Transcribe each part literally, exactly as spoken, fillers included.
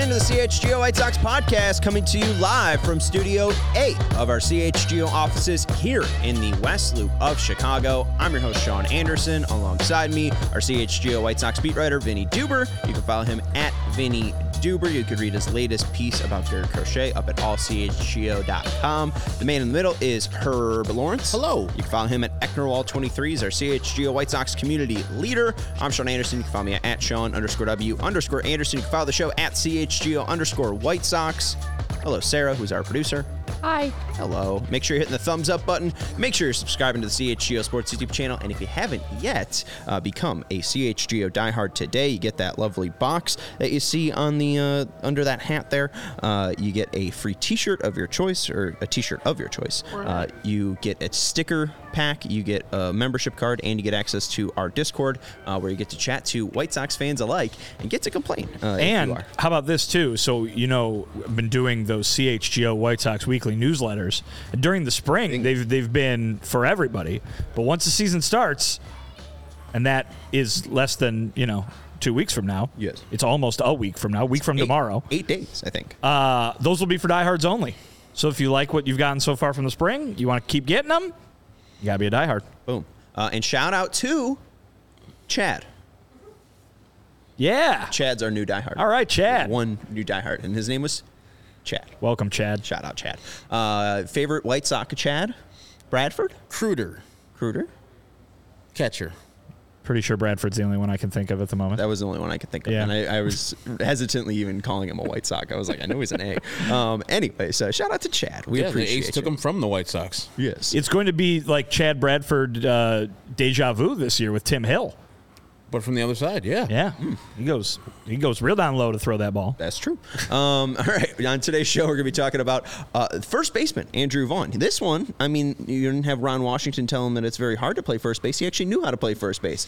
into the C H G O White Sox podcast, coming to you live from Studio eight of our C H G O offices here in the West Loop of Chicago. I'm your host, Sean Anderson. Alongside me, our C H G O White Sox beat writer, Vinny Duber. You can follow him at Vinny Duber. You could read his latest piece about Garrett Crochet up at all c h g o dot com. The man in the middle is Herb Lawrence. Hello. You can follow him at Ecknerwall twenty-three. He's our C H G O White Sox community leader. I'm Sean Anderson. You can follow me at Sean underscore W underscore Anderson. You can follow the show at C H G O underscore White Sox. Hello, Sarah, who's our producer. Hi. Hello. Make sure you're hitting the thumbs up button. Make sure you're subscribing to the C H G O Sports YouTube channel. And if you haven't yet, uh, become a C H G O diehard today. You get that lovely box that you see on the uh, under that hat there. Uh, you get a free t-shirt of your choice, or a t-shirt of your choice. Uh, you get a sticker pack, you get a membership card, and you get access to our Discord uh, where you get to chat to White Sox fans alike and get to complain. Uh, and if you are. How about this too? So, you know, I've been doing those C H G O White Sox weekly newsletters. And during the spring, they've they've been for everybody. But once the season starts, and that is less than, you know, two weeks from now. Yes. It's almost a week from now, a week from eight, tomorrow. Eight days, I think. Uh, those will be for diehards only. So if you like what you've gotten so far from the spring, you want to keep getting them, you got to be a diehard. Boom. Uh, and shout out to Chad. Yeah. Chad's our new diehard. All right, Chad. One new diehard, and his name was Chad. Welcome, Chad. Shout out, Chad. Uh, favorite White Sox Chad? Bradford? Kruder. Kruder? Catcher. Pretty sure Bradford's the only one I can think of at the moment. That was the only one I could think of. Yeah. And I, I was hesitantly even calling him a White Sox. I was like, I know he's an A. Um, anyway, so shout out to Chad. We yeah, appreciate the A's took you. him from the White Sox. Yes. It's going to be like Chad Bradford uh, deja vu this year with Tim Hill. But from the other side, yeah. Yeah, mm. he goes he goes real down low to throw that ball. That's true. Um, all right, on today's show, we're going to be talking about uh, first baseman, Andrew Vaughn. This one, I mean, you didn't have Ron Washington tell him that it's very hard to play first base. He actually knew how to play first base.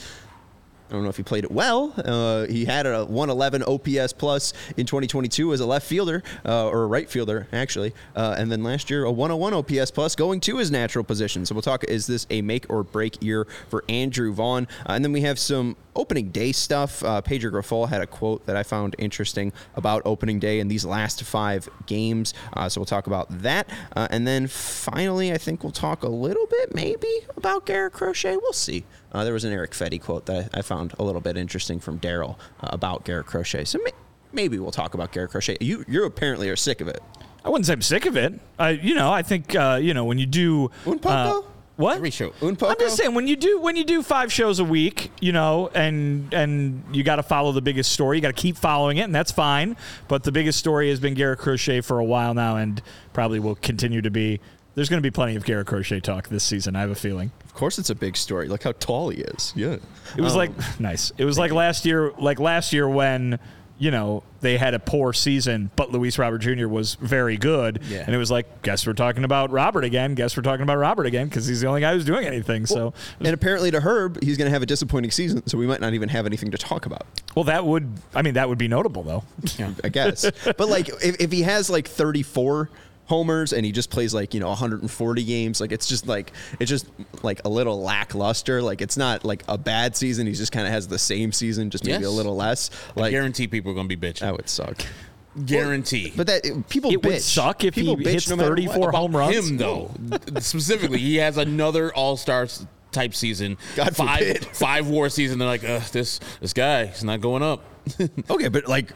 I don't know if he played it well. Uh, he had a one eleven O P S plus in twenty twenty-two as a left fielder, uh, or a right fielder, actually. Uh, and then last year, a one oh one O P S plus going to his natural position. So we'll talk, is this a make or break year for Andrew Vaughn? Uh, and then we have some opening day stuff. Uh, Pedro Grifol had a quote that I found interesting about opening day in these last five games. Uh, so we'll talk about that. Uh, and then finally, I think we'll talk a little bit maybe about Garrett Crochet. We'll see. Uh, there was an Eric Fetty quote that I, I found a little bit interesting from Daryl uh, about Garrett Crochet. So may, maybe we'll talk about Garrett Crochet. You you apparently are sick of it. I wouldn't say I'm sick of it. I you know I think uh, you know when you do Un poco? Uh, what? Every show. Un poco? I'm just saying when you do when you do five shows a week, you know, and and you got to follow the biggest story. You got to keep following it, and that's fine. But the biggest story has been Garrett Crochet for a while now, and probably will continue to be. There's going to be plenty of Garrett Crochet talk this season. I have a feeling. Of course, it's a big story. Look how tall he is. Yeah, it was um, like nice. It was like last year. Like last year when. You know, they had a poor season, but Luis Robert Junior was very good. Yeah. And it was like, guess we're talking about Robert again. Guess we're talking about Robert again because he's the only guy who's doing anything. Well, so, and apparently to Herb, he's going to have a disappointing season, so we might not even have anything to talk about. well, that would, I mean, that would be notable, though. Yeah. I guess. But like, if, if he has like thirty-four homers and he just plays like, you know, one hundred forty games, like it's just like it's just like a little lackluster. Like it's not like a bad season. He just kind of has the same season, just maybe Yes. a little less. I Like guarantee people are going to be bitching. that would suck. Guarantee. But that it, people It bitch. would suck if people he bitch hits no matter what. thirty-four About home runs. him, though. Specifically, he has another all-star type season. God five, forbid. Five war season. They're like, Ugh, this this guy, he's not going up. Okay, but like,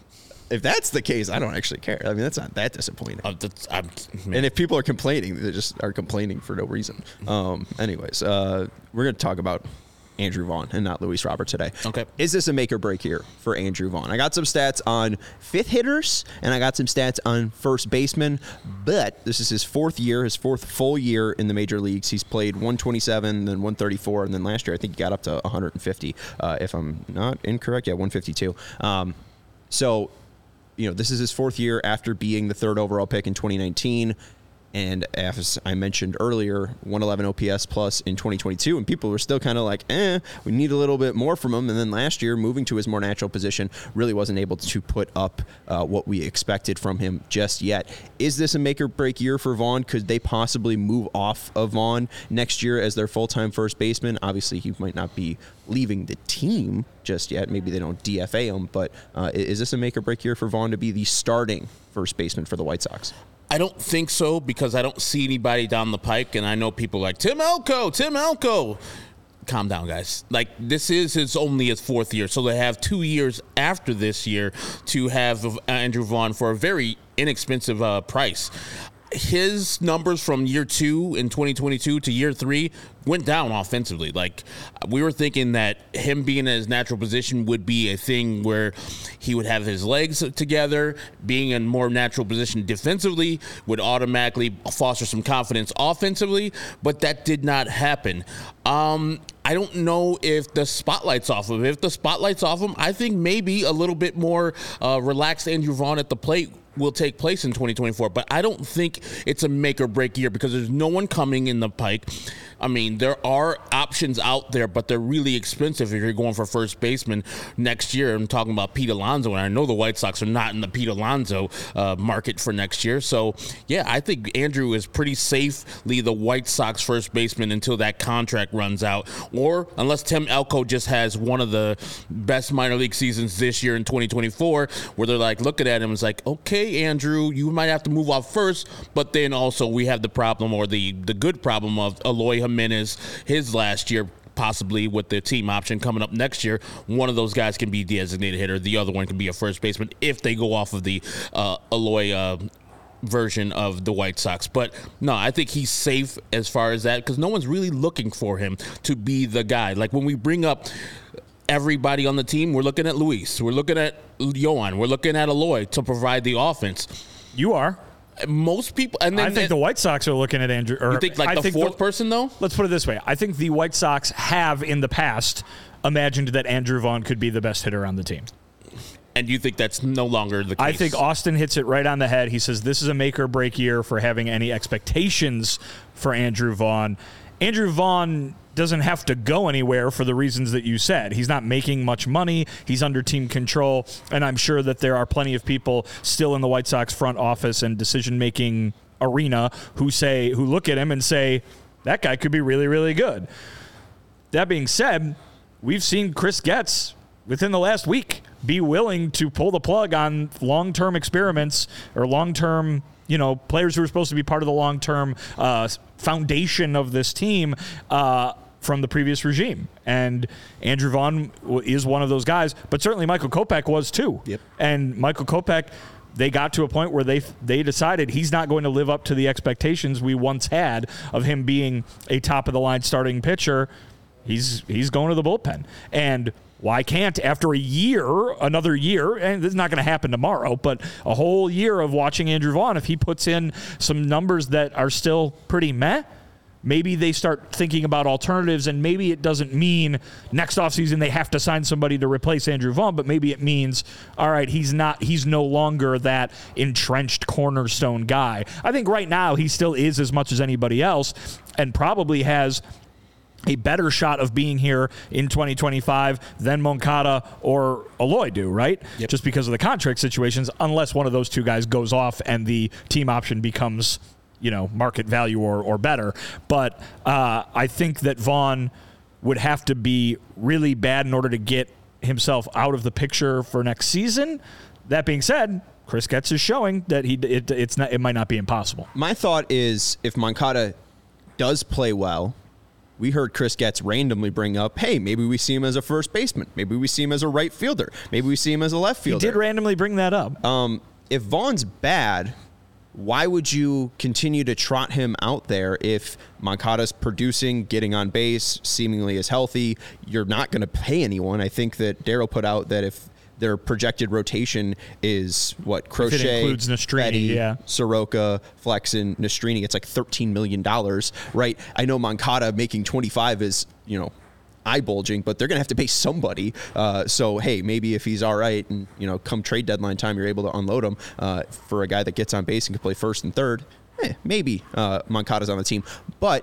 if that's the case, I don't actually care. I mean, that's not that disappointing. Uh, that's, I'm, And if people are complaining, they just are complaining for no reason. Um, anyways, uh, we're going to talk about Andrew Vaughn and not Luis Robert today. Okay. Is this a make or break year for Andrew Vaughn? I got some stats on fifth hitters and I got some stats on first baseman, but this is his fourth year, his fourth full year in the major leagues. He's played one twenty-seven, then one thirty-four, and then last year I think he got up to one hundred fifty, uh, if I'm not incorrect. Yeah, one fifty-two. Um, so, you know, this is his fourth year after being the third overall pick in twenty nineteen. And as I mentioned earlier, one eleven O P S plus in twenty twenty-two, and people were still kind of like, eh, we need a little bit more from him. And then last year, moving to his more natural position, really wasn't able to put up uh, what we expected from him just yet. Is this a make or break year for Vaughn? Could they possibly move off of Vaughn next year as their full-time first baseman? Obviously, he might not be leaving the team just yet. Maybe they don't D F A him, but uh, is this a make or break year for Vaughn to be the starting first baseman for the White Sox? I don't think so, because I don't see anybody down the pike, and I know people like Tim Elko, Tim Elko. Calm down, guys. Like, this is his only his fourth year, so they have two years after this year to have Andrew Vaughn for a very inexpensive uh, price. His numbers from year two in twenty twenty-two to year three went down offensively. Like, we were thinking that him being in his natural position would be a thing where he would have his legs together. Being in more natural position defensively would automatically foster some confidence offensively, but that did not happen. Um, I don't know if the spotlight's off of him. If the spotlight's off him, I think maybe a little bit more uh, relaxed Andrew Vaughn at the plate will take place in twenty twenty-four, but I don't think it's a make or break year because there's no one coming in the pike. I mean, there are options out there, but they're really expensive if you're going for first baseman next year. I'm talking about Pete Alonso, and I know the White Sox are not in the Pete Alonso uh, market for next year. So, yeah, I think Andrew is pretty safely the White Sox first baseman until that contract runs out, or unless Tim Elko just has one of the best minor league seasons this year in twenty twenty-four, where they're like looking at him and it's like, okay, Andrew, you might have to move off first, but then also we have the problem, or the, the good problem of Eloy Jimenez, his last year, possibly with the team option coming up next year. One of those guys can be designated hitter. The other one can be a first baseman if they go off of the uh, Eloy uh, version of the White Sox. But no, I think he's safe as far as that, because no one's really looking for him to be the guy. Like, when we bring up everybody on the team, we're looking at Luis, we're looking at Yohan, we're looking at Eloy to provide the offense. You are. Most people, and then I think the White Sox are looking at Andrew. Or you think like I the think fourth the, person though? Let's put it this way: I think the White Sox have in the past imagined that Andrew Vaughn could be the best hitter on the team. And you think that's no longer the case? I think Austin hits it right on the head. He says this is a make or break year for having any expectations for Andrew Vaughn. Andrew Vaughn doesn't have to go anywhere for the reasons that you said. He's not making much money. He's under team control. And I'm sure that there are plenty of people still in the White Sox front office and decision-making arena who say, who look at him and say, that guy could be really, really good. That being said, we've seen Chris Getz within the last week be willing to pull the plug on long-term experiments or long-term, you know, players who are supposed to be part of the long-term uh, foundation of this team uh, from the previous regime. And Andrew Vaughn is one of those guys, but certainly Michael Kopech was too. Yep. And Michael Kopech, they got to a point where they they decided he's not going to live up to the expectations we once had of him being a top-of-the-line starting pitcher. He's he's going to the bullpen. And why can't, after a year, another year, and this is not going to happen tomorrow, but a whole year of watching Andrew Vaughn, if he puts in some numbers that are still pretty meh, maybe they start thinking about alternatives, and maybe it doesn't mean next offseason they have to sign somebody to replace Andrew Vaughn, but maybe it means, all right, he's not, he's no longer that entrenched cornerstone guy. I think right now he still is as much as anybody else, and probably has a better shot of being here in twenty twenty-five than Moncada or Eloy do, right? Yep. Just because of the contract situations, unless one of those two guys goes off and the team option becomes, you know, market value or, or better. But uh, I think that Vaughn would have to be really bad in order to get himself out of the picture for next season. That being said, Chris Getz is showing that he it, it's not, it might not be impossible. My thought is, if Moncada does play well, we heard Chris Getz randomly bring up, hey, maybe we see him as a first baseman. Maybe we see him as a right fielder. Maybe we see him as a left fielder. He did randomly bring that up. Um, if Vaughn's bad, why would you continue to trot him out there if Moncada's producing, getting on base, seemingly is healthy? You're not going to pay anyone. I think that Daryl put out that if their projected rotation is what Crochet, if it includes Nastrini, Petty, yeah. Soroka, Flexen, Nastrini, it's like thirteen million dollars, right? I know Moncada making twenty-five is, you know, eye bulging, but they're going to have to pay somebody. Uh, so, hey, maybe if he's all right and, you know, come trade deadline time, you're able to unload him uh, for a guy that gets on base and can play first and third. eh, maybe uh, Moncada's on the team. But,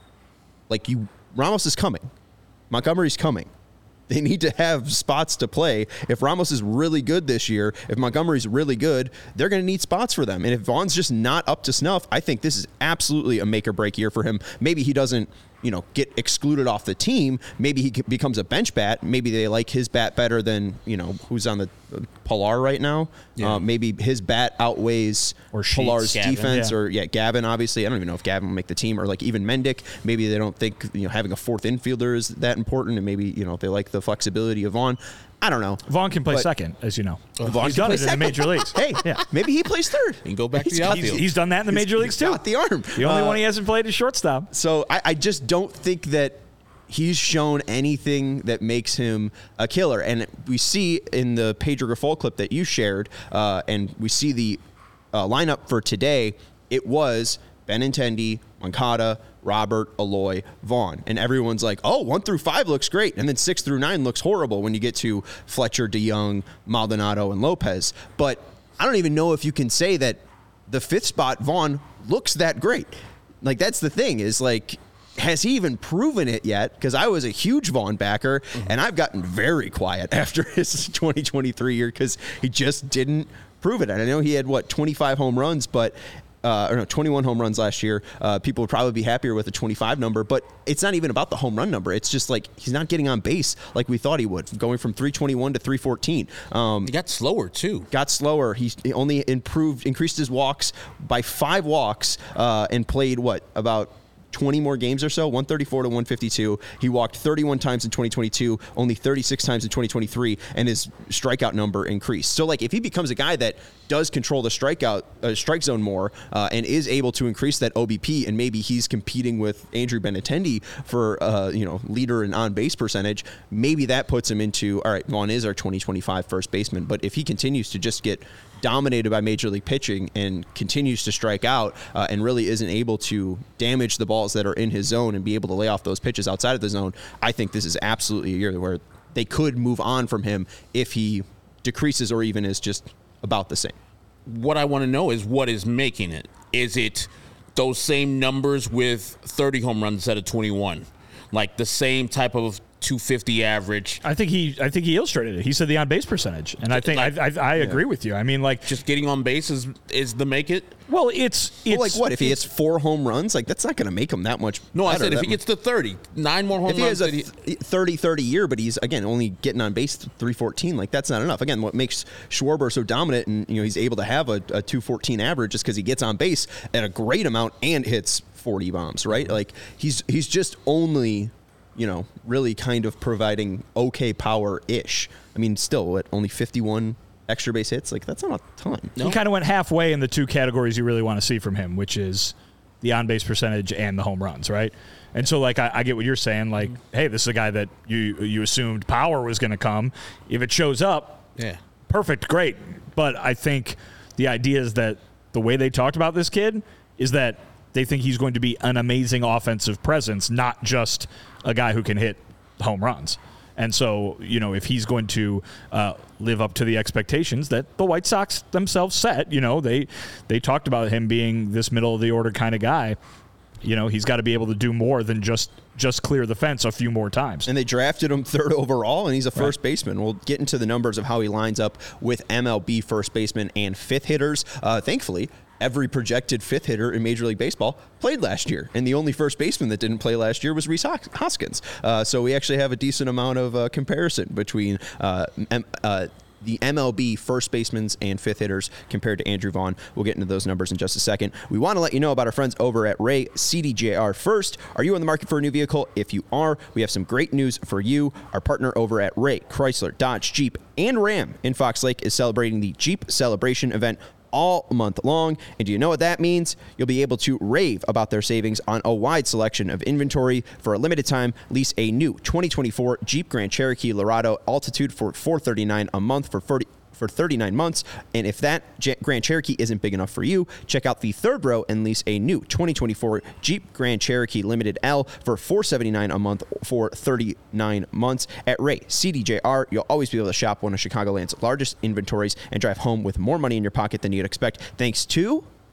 like, you, Ramos is coming. Montgomery's coming. They need to have spots to play. If Ramos is really good this year, if Montgomery's really good, they're going to need spots for them. And if Vaughn's just not up to snuff, I think this is absolutely a make or break year for him. Maybe he doesn't, you know, get excluded off the team. Maybe he becomes a bench bat. Maybe they like his bat better than, you know, who's on the uh, Pilar right now. Yeah. Uh, maybe his bat outweighs or Sheets, Pilar's Gavin, defense yeah. or, yeah, Gavin, obviously. I don't even know if Gavin will make the team or, like, even Mendick. Maybe they don't think, you know, having a fourth infielder is that important, and maybe, you know, they like the flexibility of Vaughn. I don't know. Vaughn can play but second, as you know. Vaughn he's can done play it second. in the major leagues. Hey, yeah. maybe he plays third. He can go back to He's the got- outfield. He's, he's done that in the major leagues, He's too. got the arm. The only Uh, one he hasn't played is shortstop. So I, I just don't think that he's shown anything that makes him a killer. And we see in the Pedro Grifol clip that you shared, uh, and we see the uh, lineup for today, it was Benintendi, Moncada, Robert, Eloy, Vaughn. And everyone's like, oh, one through five looks great. And then six through nine looks horrible when you get to Fletcher, DeYoung, Maldonado, and Lopez. But I don't even know if you can say that the fifth spot, Vaughn, looks that great. Like, that's the thing is, like, has he even proven it yet? Because I was a huge Vaughn backer, mm-hmm. and I've gotten very quiet after his twenty twenty-three year because he just didn't prove it. And I know he had, what, twenty-five home runs, but Uh, or no, twenty-one home runs last year. Uh, people would probably be happier with a twenty-five number, but it's not even about the home run number. It's just like he's not getting on base like we thought he would, going from three twenty-one to three fourteen. Um, he got slower too. Got slower. He, he only improved, increased his walks by five walks, uh, and played what about twenty more games or so, one thirty-four to one fifty-two. He walked thirty-one times in twenty twenty-two, only thirty-six times in twenty twenty-three, and his strikeout number increased. So, like, if he becomes a guy that does control the strikeout uh, strike zone more uh, and is able to increase that O B P, and maybe he's competing with Andrew Benintendi for uh, you know leader in on base percentage, maybe that puts him into, all right, Vaughn is our twenty twenty-five first baseman. But if he continues to just get dominated by Major League pitching and continues to strike out uh, and really isn't able to damage the balls that are in his zone and be able to lay off those pitches outside of the zone, I think this is absolutely a year where they could move on from him if he decreases or even is just about the same. What I want to know is what is making it. Is it those same numbers with thirty home runs instead of twenty-one? Like the same type of two fifty average? I think he I think he illustrated it. He said the on base percentage, and I think Like, I, I, I agree with you. I mean, like, just getting on base is is the make it? well, it's it's Well, like what if he hits four home runs? Like that's not going to make him that much. No, I better. said if That he gets to thirty, nine more home if he runs. has a that he- thirty thirty year, but he's again only getting on base three fourteen, like that's not enough. Again, what makes Schwarber so dominant, and you know he's able to have a, a two fourteen average, just because he gets on base at a great amount and hits forty bombs, right? Like he's he's just only, you know, really kind of providing okay power ish. I mean, still, what, only fifty-one extra base hits? Like that's not a ton. he kind of went halfway in the two categories you really want to see from him, which is the on base percentage and the home runs, right? And so, like, I, I get what you're saying. Like, hey, this is a guy that you you assumed power was going to come. If it shows up, yeah. perfect, great. But I think the idea is that the way they talked about this kid is that they think he's going to be an amazing offensive presence, not just a guy who can hit home runs. And so, you know, if he's going to uh, live up to the expectations that the White Sox themselves set, you know, they they talked about him being this middle of the order kind of guy. You know, he's got to be able to do more than just just clear the fence a few more times. And they drafted him third overall, and he's a first right. baseman. We'll get into the numbers of how he lines up with M L B first baseman and fifth hitters. Uh, thankfully, every projected fifth hitter in Major League Baseball played last year, and the only first baseman that didn't play last year was Rhys Hoskins. Uh, so we actually have a decent amount of uh, comparison between uh, M- uh, the M L B first basemen and fifth hitters compared to Andrew Vaughn. We'll get into those numbers in just a second. We want to let you know about our friends over at Ray C D J R first. Are you on the market for a new vehicle? If you are, we have some great news for you. Our partner over at Ray Chrysler, Dodge, Jeep, and Ram in Fox Lake is celebrating the Jeep Celebration event all month long. And do you know what that means? You'll be able to rave about their savings on a wide selection of inventory. For a limited time, lease a new twenty twenty-four Jeep Grand Cherokee Laredo Altitude for four hundred thirty-nine dollars a month for forty for thirty-nine months. And if that Grand Cherokee isn't big enough for you, check out the third row and lease a new twenty twenty-four Jeep Grand Cherokee Limited L for four hundred seventy-nine dollars a month for thirty-nine months. At Ray C D J R, you'll always be able to shop one of Chicagoland's largest inventories and drive home with more money in your pocket than you'd expect, thanks to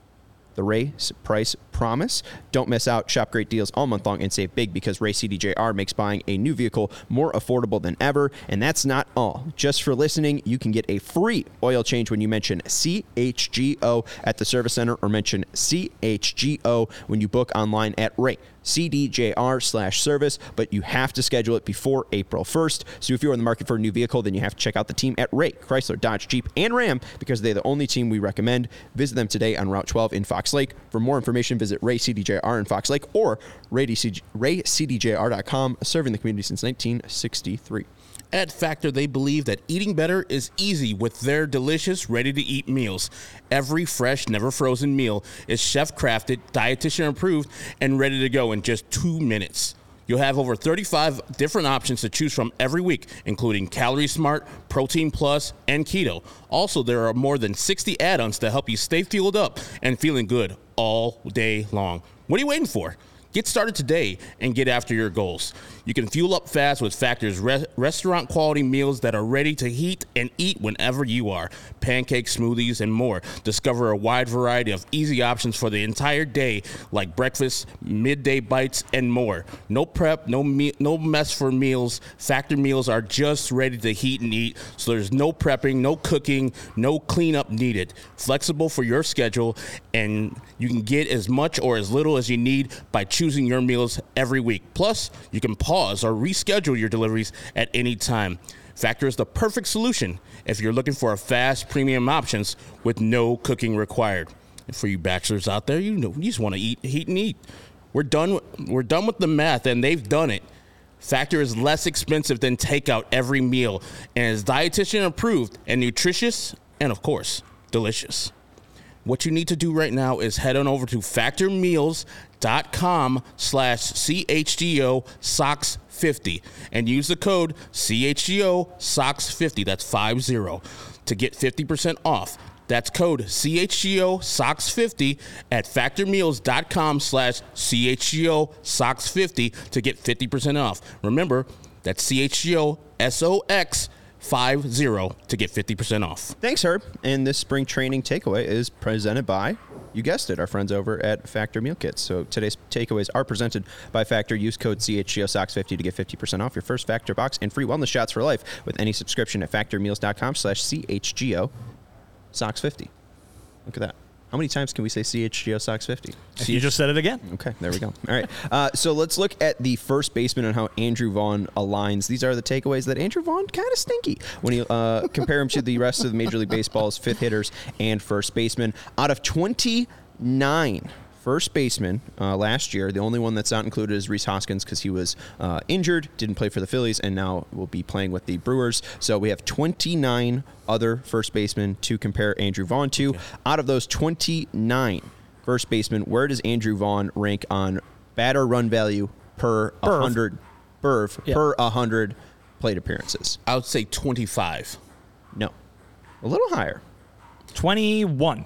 The Ray Price Promise. Don't miss out. Shop great deals all month long and save big because Ray C D J R makes buying a new vehicle more affordable than ever. And that's not all. Just for listening, you can get a free oil change when you mention C H G O at the service center or mention C H G O when you book online at Ray C D J R slash service, but you have to schedule it before April first. So if you're in the market for a new vehicle, then you have to check out the team at Ray, Chrysler, Dodge, Jeep, and Ram because they're the only team we recommend. Visit them today on Route twelve in Fox Lake. For more information, visit Ray C D J R in Fox Lake or ray c d j r dot com, serving the community since nineteen sixty-three. At Factor, they believe that eating better is easy with their delicious, ready-to-eat meals. Every fresh, never-frozen meal is chef-crafted, dietitian-approved, and ready to go in just two minutes. You'll have over thirty-five different options to choose from every week, including Calorie Smart, Protein Plus, and Keto. Also, there are more than sixty add-ons to help you stay fueled up and feeling good all day long. What are you waiting for? Get started today and get after your goals. You can fuel up fast with Factor's re- restaurant-quality meals that are ready to heat and eat whenever you are. Pancakes, smoothies, and more. Discover a wide variety of easy options for the entire day, like breakfast, midday bites, and more. No prep, no me- no mess for meals. Factor meals are just ready to heat and eat, so there's no prepping, no cooking, no cleanup needed. Flexible for your schedule, and you can get as much or as little as you need by choosing your meals every week. Plus, you can pause or reschedule your deliveries at any time. Factor is the perfect solution if you're looking for a fast, premium options with no cooking required. And for you bachelors out there, you know you just want to eat, heat, and eat. We're done. We're done with the math, and they've done it. Factor is less expensive than takeout every meal, and is dietitian approved and nutritious, and of course, delicious. What you need to do right now is head on over to factormeals.com slash CHGO SOX 50 and use the code C H G O SOX 50, that's five zero, to get fifty percent off. That's code C H G O SOX 50 at factormeals.com slash CHGO SOX 50 to get fifty percent off. Remember, that's C H G O S O X five zero to get fifty percent off. Thanks, Herb. And this spring training takeaway is presented by, you guessed it, our friends over at Factor Meal Kits. So today's takeaways are presented by Factor. Use code C H G O S O X fifty to get fifty percent off your first Factor box and free wellness shots for life with any subscription at factormeals.com slash CHGO SOX 50. Look at that. How many times can we say C H G O SOX fifty? You just said it again. Okay, there we go. All right. Uh, so let's look at the first baseman and how Andrew Vaughn aligns. These are the takeaways that Andrew Vaughn kind of stinky when you uh, compare him to the rest of the Major League Baseball's fifth hitters and first baseman. Out of twenty-nine first baseman uh, last year, the only one that's not included is Rhys Hoskins because he was uh, injured, didn't play for the Phillies, and now will be playing with the Brewers. So we have twenty-nine other first basemen to compare Andrew Vaughn to. Okay. Out of those twenty-nine first basemen, where does Andrew Vaughn rank on batter run value per one hundred B R V yeah. per one hundred plate appearances? I would say twenty-five. No. A little higher. twenty-one.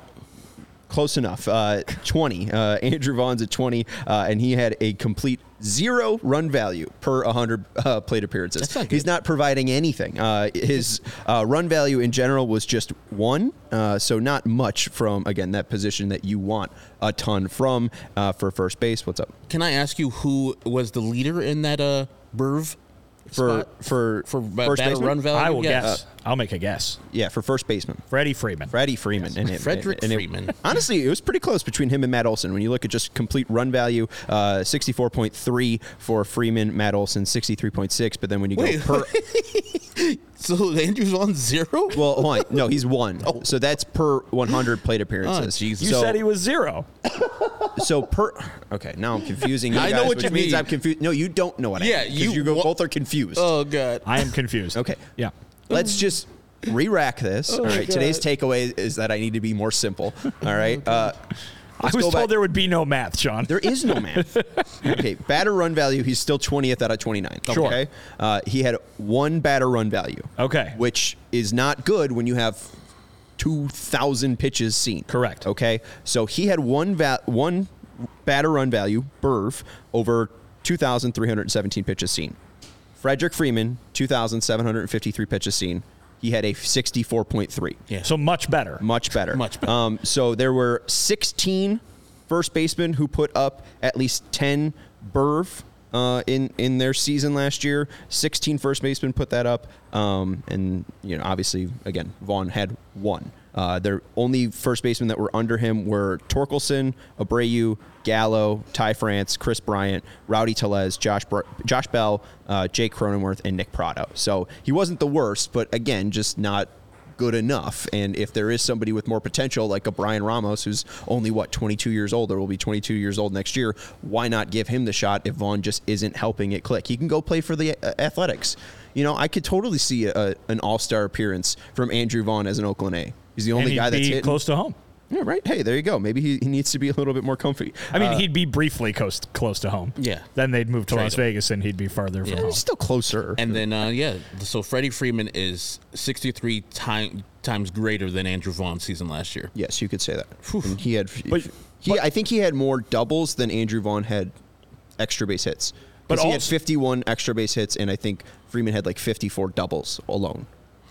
Close enough. Uh, twenty. Uh, Andrew Vaughn's at twenty, uh, and he had a complete zero run value per one hundred uh, plate appearances. That's not good. He's not providing anything. Uh, his uh, run value in general was just one, uh, so not much from, again, that position that you want a ton from uh, for first base. What's up? Can I ask you who was the leader in that uh, B R V? For spot? for for first batter baseman? run value? I will Yes. guess. Uh, I'll make a guess. Yeah, for first baseman. Freddie Freeman. Freddie Freeman. Yes. And it, Frederick and it, Freeman. Honestly, it was pretty close between him and Matt Olson. When you look at just complete run value, uh, sixty-four point three for Freeman, Matt Olson, sixty-three point six. But then when you Wait, go per... So Andrew's on zero? Well, hold on. No, he's one. Oh. So that's per one hundred plate appearances. Oh, Jesus. You so, said he was zero. So per... Okay, now I'm confusing you I guys, know what which you means mean. I'm confused. No, you don't know what I Yeah, mean. 'cause you you go, wa- both are confused. Oh, God. I am confused. Okay. Yeah. Let's just re-rack this. Oh, all right. God. Today's takeaway is that I need to be more simple. All right. Uh, I let's was go told back- there would be no math, Sean. There is no math. Okay, batter run value, he's still twentieth out of twenty-nine. Sure. Okay. Uh, he had one batter run value. Okay. Which is not good when you have two thousand pitches seen. Correct. Okay. So he had one va- one batter run value, B R V, over two thousand three hundred seventeen pitches seen. Frederick Freeman, two thousand seven hundred fifty-three pitches seen. He had a sixty-four point three. Yeah. So much better. Much better. Much better. Um, so there were sixteen first baseman who put up at least ten B R V uh, in in their season last year. sixteen first basemen put that up, um, and you know, obviously, again, Vaughn had one. Uh, their only first basemen that were under him were Torkelson, Abreu, Gallo, Ty France, Chris Bryant, Rowdy Tellez, Josh Br- Josh Bell, uh, Jake Cronenworth, and Nick Prado. So he wasn't the worst, but again, just not good enough. And if there is somebody with more potential, like a Brian Ramos, who's only, what, twenty-two years old, or will be twenty-two years old next year, why not give him the shot if Vaughn just isn't helping it click? He can go play for the uh, Athletics. You know, I could totally see a, an all-star appearance from Andrew Vaughn as an Oakland A. He's the only and he'd guy that's be hitting close to home. Yeah, right. Hey, there you go. Maybe he, he needs to be a little bit more comfy. I mean, Uh, he'd be briefly close, close to home. Yeah. Then they'd move to Trade Las him. Vegas, and he'd be farther from Yeah. home. he's still closer. And then, uh, yeah, so Freddie Freeman is sixty-three time, times greater than Andrew Vaughn's season last year. Yes, you could say that. And he had, But- he, but- I think he had more doubles than Andrew Vaughn had extra base hits. But But he had also- fifty-one extra base hits, and I think Freeman had like fifty-four doubles alone.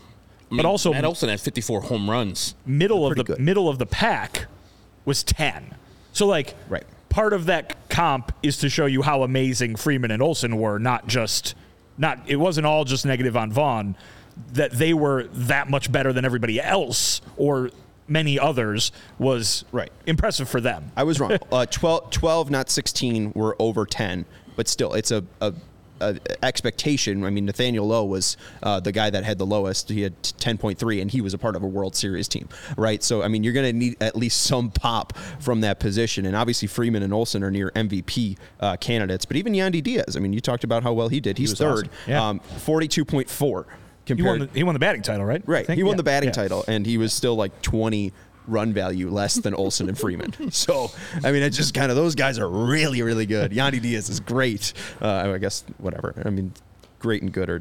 I But mean, also- Matt Olson had fifty-four home runs. middle of the Pretty good. middle of the pack was ten. So like Right. part of that comp is to show you how amazing Freeman and Olsen were, not just not it wasn't all just negative on Vaughn, that they were that much better than everybody else or many others was Right. impressive for them. I was wrong. uh, twelve, twelve, not sixteen, were over ten, but still, it's a, a, a expectation. I mean, Nathaniel Lowe was uh, the guy that had the lowest. He had ten point three, and he was a part of a World Series team, right? So, I mean, you're going to need at least some pop from that position, and obviously Freeman and Olsen are near M V P uh, candidates, but even Yandy Diaz, I mean, you talked about how well he did. He's was third, awesome. Yeah. um, forty-two point four. He Compared, won the, he won the batting title, right? I Right. think? He won Yeah. the batting Yeah. title, and he was still like twenty run value less than Olsen and Freeman. So, I mean, it's just kind of, those guys are really, really good. Yandy Diaz is great. Uh, I guess, whatever. I mean, great and good are,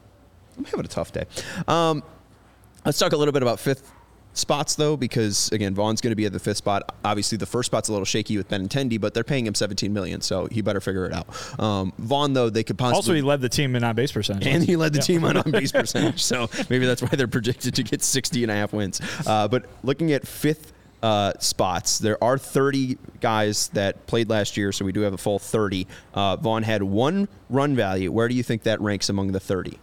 I'm having a tough day. Um, let's talk a little bit about fifth spots, though, because, again, Vaughn's going to be at the fifth spot. Obviously, the first spot's a little shaky with Benintendi, but they're paying him seventeen million dollars, so he better figure it out. Um, Vaughn, though, they could possibly... Also, he led the team in on base percentage. And he led the team on on-base percentage, so maybe that's why they're projected to get sixty and a half wins. Uh, but looking at fifth uh, spots, there are thirty guys that played last year, so we do have a full thirty. Uh, Vaughn had one run value. Where do you think that ranks among the thirty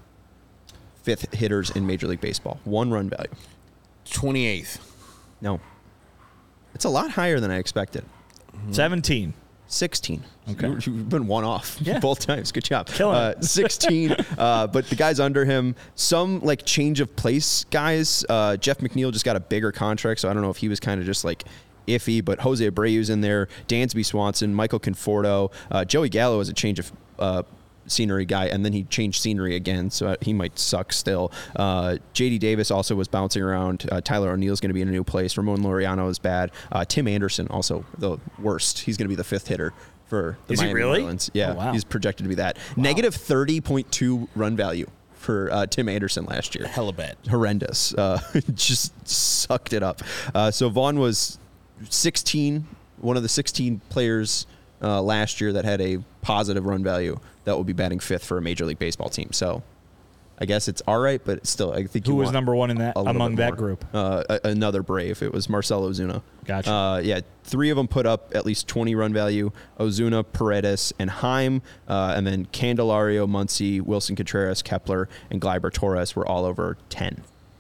fifth hitters in Major League Baseball? One run value. twenty-eighth. No. It's a lot higher than I expected. seventeen. sixteen. Okay. You- You've been one off Yeah. both times. Good job. Killing uh, it. sixteen. uh, but the guys under him, some like change of place guys. Uh, Jeff McNeil just got a bigger contract, so I don't know if he was kind of just like iffy, but Jose Abreu's in there, Dansby Swanson, Michael Conforto, uh, Joey Gallo is a change of uh, scenery guy, and then he changed scenery again, so he might suck still. Uh, J D Davis also was bouncing around. Uh, Tyler O'Neill's going to be in a new place. Ramon Laureano is bad. Uh, Tim Anderson also the worst. He's going to be the fifth hitter for the Is he Miami really? Marlins. Yeah, Oh, wow. he's projected to be that. Negative thirty point two run value for uh, Tim Anderson last year. Hella bad. Horrendous. Uh, just sucked it up. Uh, so Vaughn was sixteen, one of the sixteen players uh, last year that had a positive run value that will be batting fifth for a Major League Baseball team. So I guess it's all right, but still, I think Who you was want number one in that a little among bit that more. group? Uh, a- another Brave. It was Marcell Ozuna. Gotcha. Uh, yeah, three of them put up at least twenty run value. Ozuna, Paredes, and Heim, uh, and then Candelario, Muncy, Wilson Contreras, Kepler, and Gleyber Torres were all over ten.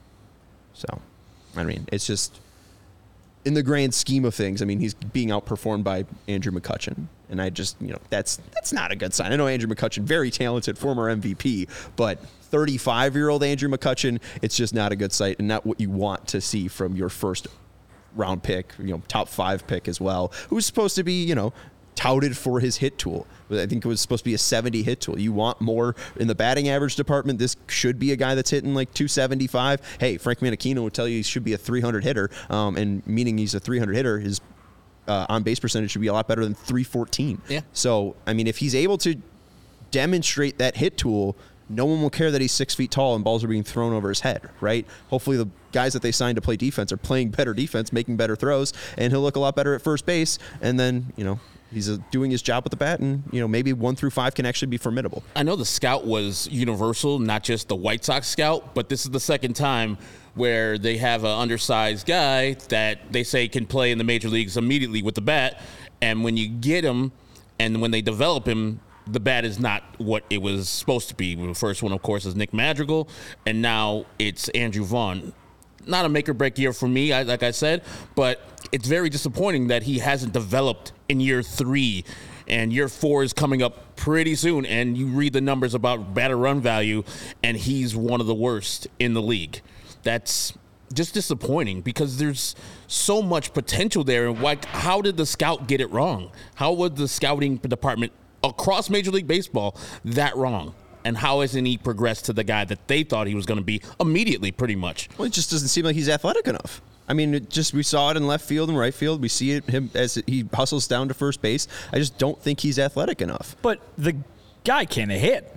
So, I mean, it's just in the grand scheme of things. I mean, he's being outperformed by Andrew McCutchen, and I just, you know, that's that's not a good sign. I know Andrew McCutchen, very talented, former M V P, but thirty-five-year-old Andrew McCutchen, it's just not a good sight, and not what you want to see from your first round pick, you know, top five pick as well, who's supposed to be, you know, touted for his hit tool. I think it was supposed to be a seventy hit tool. You want more in the batting average department. This should be a guy that's hitting like two seventy-five. Hey, Frank Manakino would tell you he should be a three hundred hitter, um, and meaning he's a three hundred hitter, his uh, on base percentage should be a lot better than three fourteen. Yeah. So, I mean, if he's able to demonstrate that hit tool, no one will care that he's six feet tall and balls are being thrown over his head, right? Hopefully the guys that they signed to play defense are playing better defense, making better throws, and he'll look a lot better at first base. And then, you know, he's uh, doing his job with the bat, and, you know, maybe one through five can actually be formidable. I know the scout was universal, not just the White Sox scout, but this is the second time where they have an undersized guy that they say can play in the major leagues immediately with the bat, and when you get him and when they develop him, the bat is not what it was supposed to be. The first one, of course, is Nick Madrigal, and now it's Andrew Vaughn. Not a make-or-break year for me, like I said, but it's very disappointing that he hasn't developed in year three, and year four is coming up pretty soon, and you read the numbers about batter run value, and he's one of the worst in the league. That's just disappointing because there's so much potential there, and like, how did the scout get it wrong? How was the scouting department across Major League Baseball that wrong? And how hasn't he progressed to the guy that they thought he was going to be immediately, pretty much? Well, it just doesn't seem like he's athletic enough. I mean, it just we saw it in left field and right field. We see it him as he hustles down to first base. I just don't think he's athletic enough. But the guy can't hit.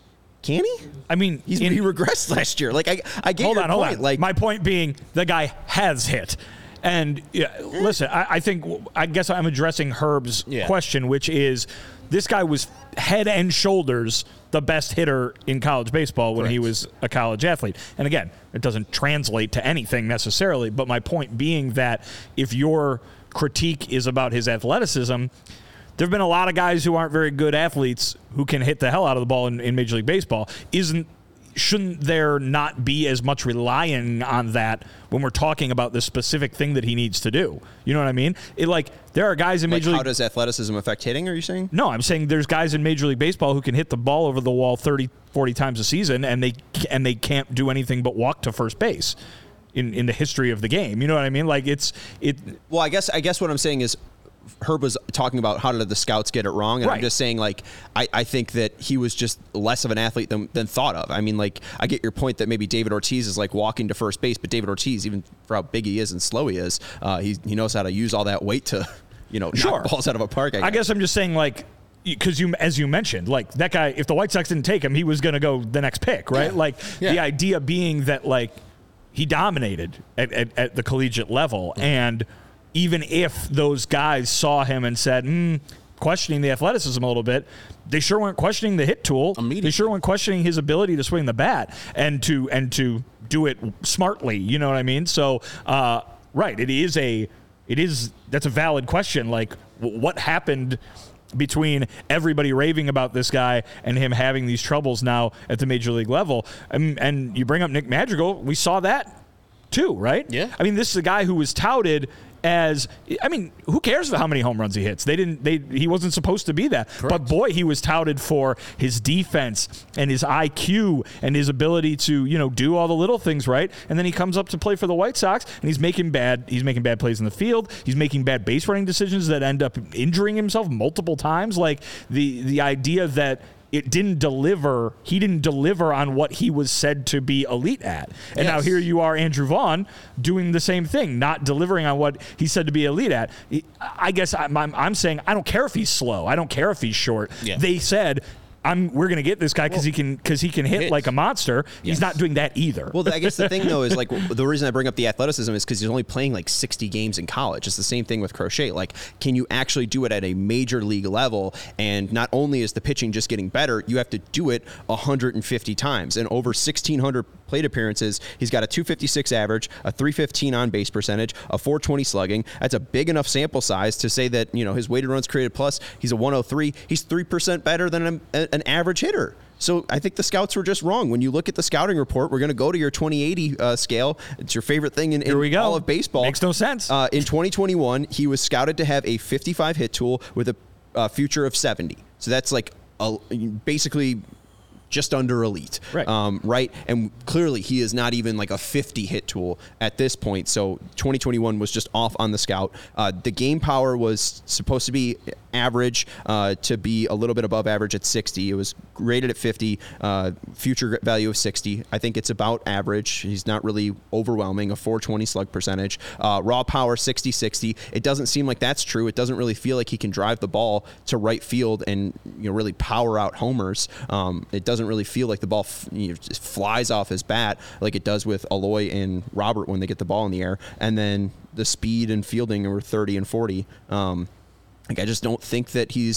Can he? I mean, he's, in, he regressed last year. Like I, I get hold your on, point. hold on. Like my point being, the guy has hit. And yeah, listen, I, I think I guess I'm addressing Herb's yeah. question, which is this guy was head and shoulders the best hitter in college baseball when Correct. he was a college athlete. And again, it doesn't translate to anything necessarily, but my point being that if your critique is about his athleticism, there have been a lot of guys who aren't very good athletes who can hit the hell out of the ball in, in Major League Baseball. Isn't Shouldn't there not be as much relying on that when we're talking about the specific thing that he needs to do? You know what I mean? It like there are guys in like Major how League. does athleticism affect hitting? Are you saying? No, I'm saying there's guys in Major League Baseball who can hit the ball over the wall thirty, forty times a season, and they and they can't do anything but walk to first base in, in the history of the game. You know what I mean? Like it's it. Well, I guess I guess what I'm saying is, Herb was talking about how did the scouts get it wrong, and right. I'm just saying, like, I, I think that he was just less of an athlete than, than thought of. I mean, like, I get your point that maybe David Ortiz is like walking to first base, but David Ortiz, even for how big he is and slow he is, uh, he he knows how to use all that weight to, you know, sure. knock balls out of a park. I guess, I guess I'm just saying, like, because you, as you mentioned, like that guy, if the White Sox didn't take him, he was going to go the next pick, right? Yeah. Like yeah. the idea being that like he dominated at, at, at the collegiate level, mm-hmm. and even if those guys saw him and said, mm, questioning the athleticism a little bit, they sure weren't questioning the hit tool. They sure weren't questioning his ability to swing the bat and to and to do it smartly. You know what I mean? So, uh, right, it is a, it is that's a valid question. Like, w- what happened between everybody raving about this guy and him having these troubles now at the major league level? And, and you bring up Nick Madrigal, we saw that too, right? Yeah. I mean, this is a guy who was touted as, I mean, who cares how many home runs he hits? They didn't, they, he wasn't supposed to be that. Correct. But boy, he was touted for his defense and his I Q and his ability to, you know, do all the little things right. And then he comes up to play for the White Sox and he's making bad, he's making bad plays in the field. He's making bad base running decisions that end up injuring himself multiple times. Like the, the idea that it didn't deliver, he didn't deliver on what he was said to be elite at. And yes. now here you are, Andrew Vaughn, doing the same thing, not delivering on what he said to be elite at. I guess I'm, I'm, I'm saying I don't care if he's slow. I don't care if he's short. Yeah. They said, I'm, we're going to get this guy because well, he can because he can hit, hit like a monster. Yes. He's not doing that either. Well, I guess the thing, though, is like the reason I bring up the athleticism is because he's only playing like sixty games in college. It's the same thing with Crochet. Like, can you actually do it at a major league level? And not only is the pitching just getting better, you have to do it one hundred fifty times. And over sixteen hundred plate appearances, he's got a two fifty-six average, a three fifteen on base percentage, a four twenty slugging. That's a big enough sample size to say that, you know, his weighted runs created plus, he's a one oh three. He's three percent better than a, an average hitter. So I think the scouts were just wrong. When you look at the scouting report, we're going to go to your twenty eighty uh, scale. It's your favorite thing in, in Here we go. all of baseball. Makes no sense. Uh, in twenty twenty-one, he was scouted to have a fifty-five hit tool with a uh, future of seventy. So that's like a, basically just under elite. Right. Um, right. And clearly he is not even like a fifty hit tool at this point. So twenty twenty-one was just off on the scout. Uh, the game power was supposed to be average uh, to be a little bit above average at sixty. It was rated at fifty, uh, future value of sixty. I think it's about average. He's not really overwhelming, a four twenty slug percentage. Uh, raw power sixty sixty. It doesn't seem like that's true. It doesn't really feel like he can drive the ball to right field and, you know, really power out homers. Um, it doesn't really feel like the ball f- you know, just flies off his bat like it does with Aloy and Robert when they get the ball in the air. And then the speed and fielding were thirty and forty. Um, like I just don't think that he's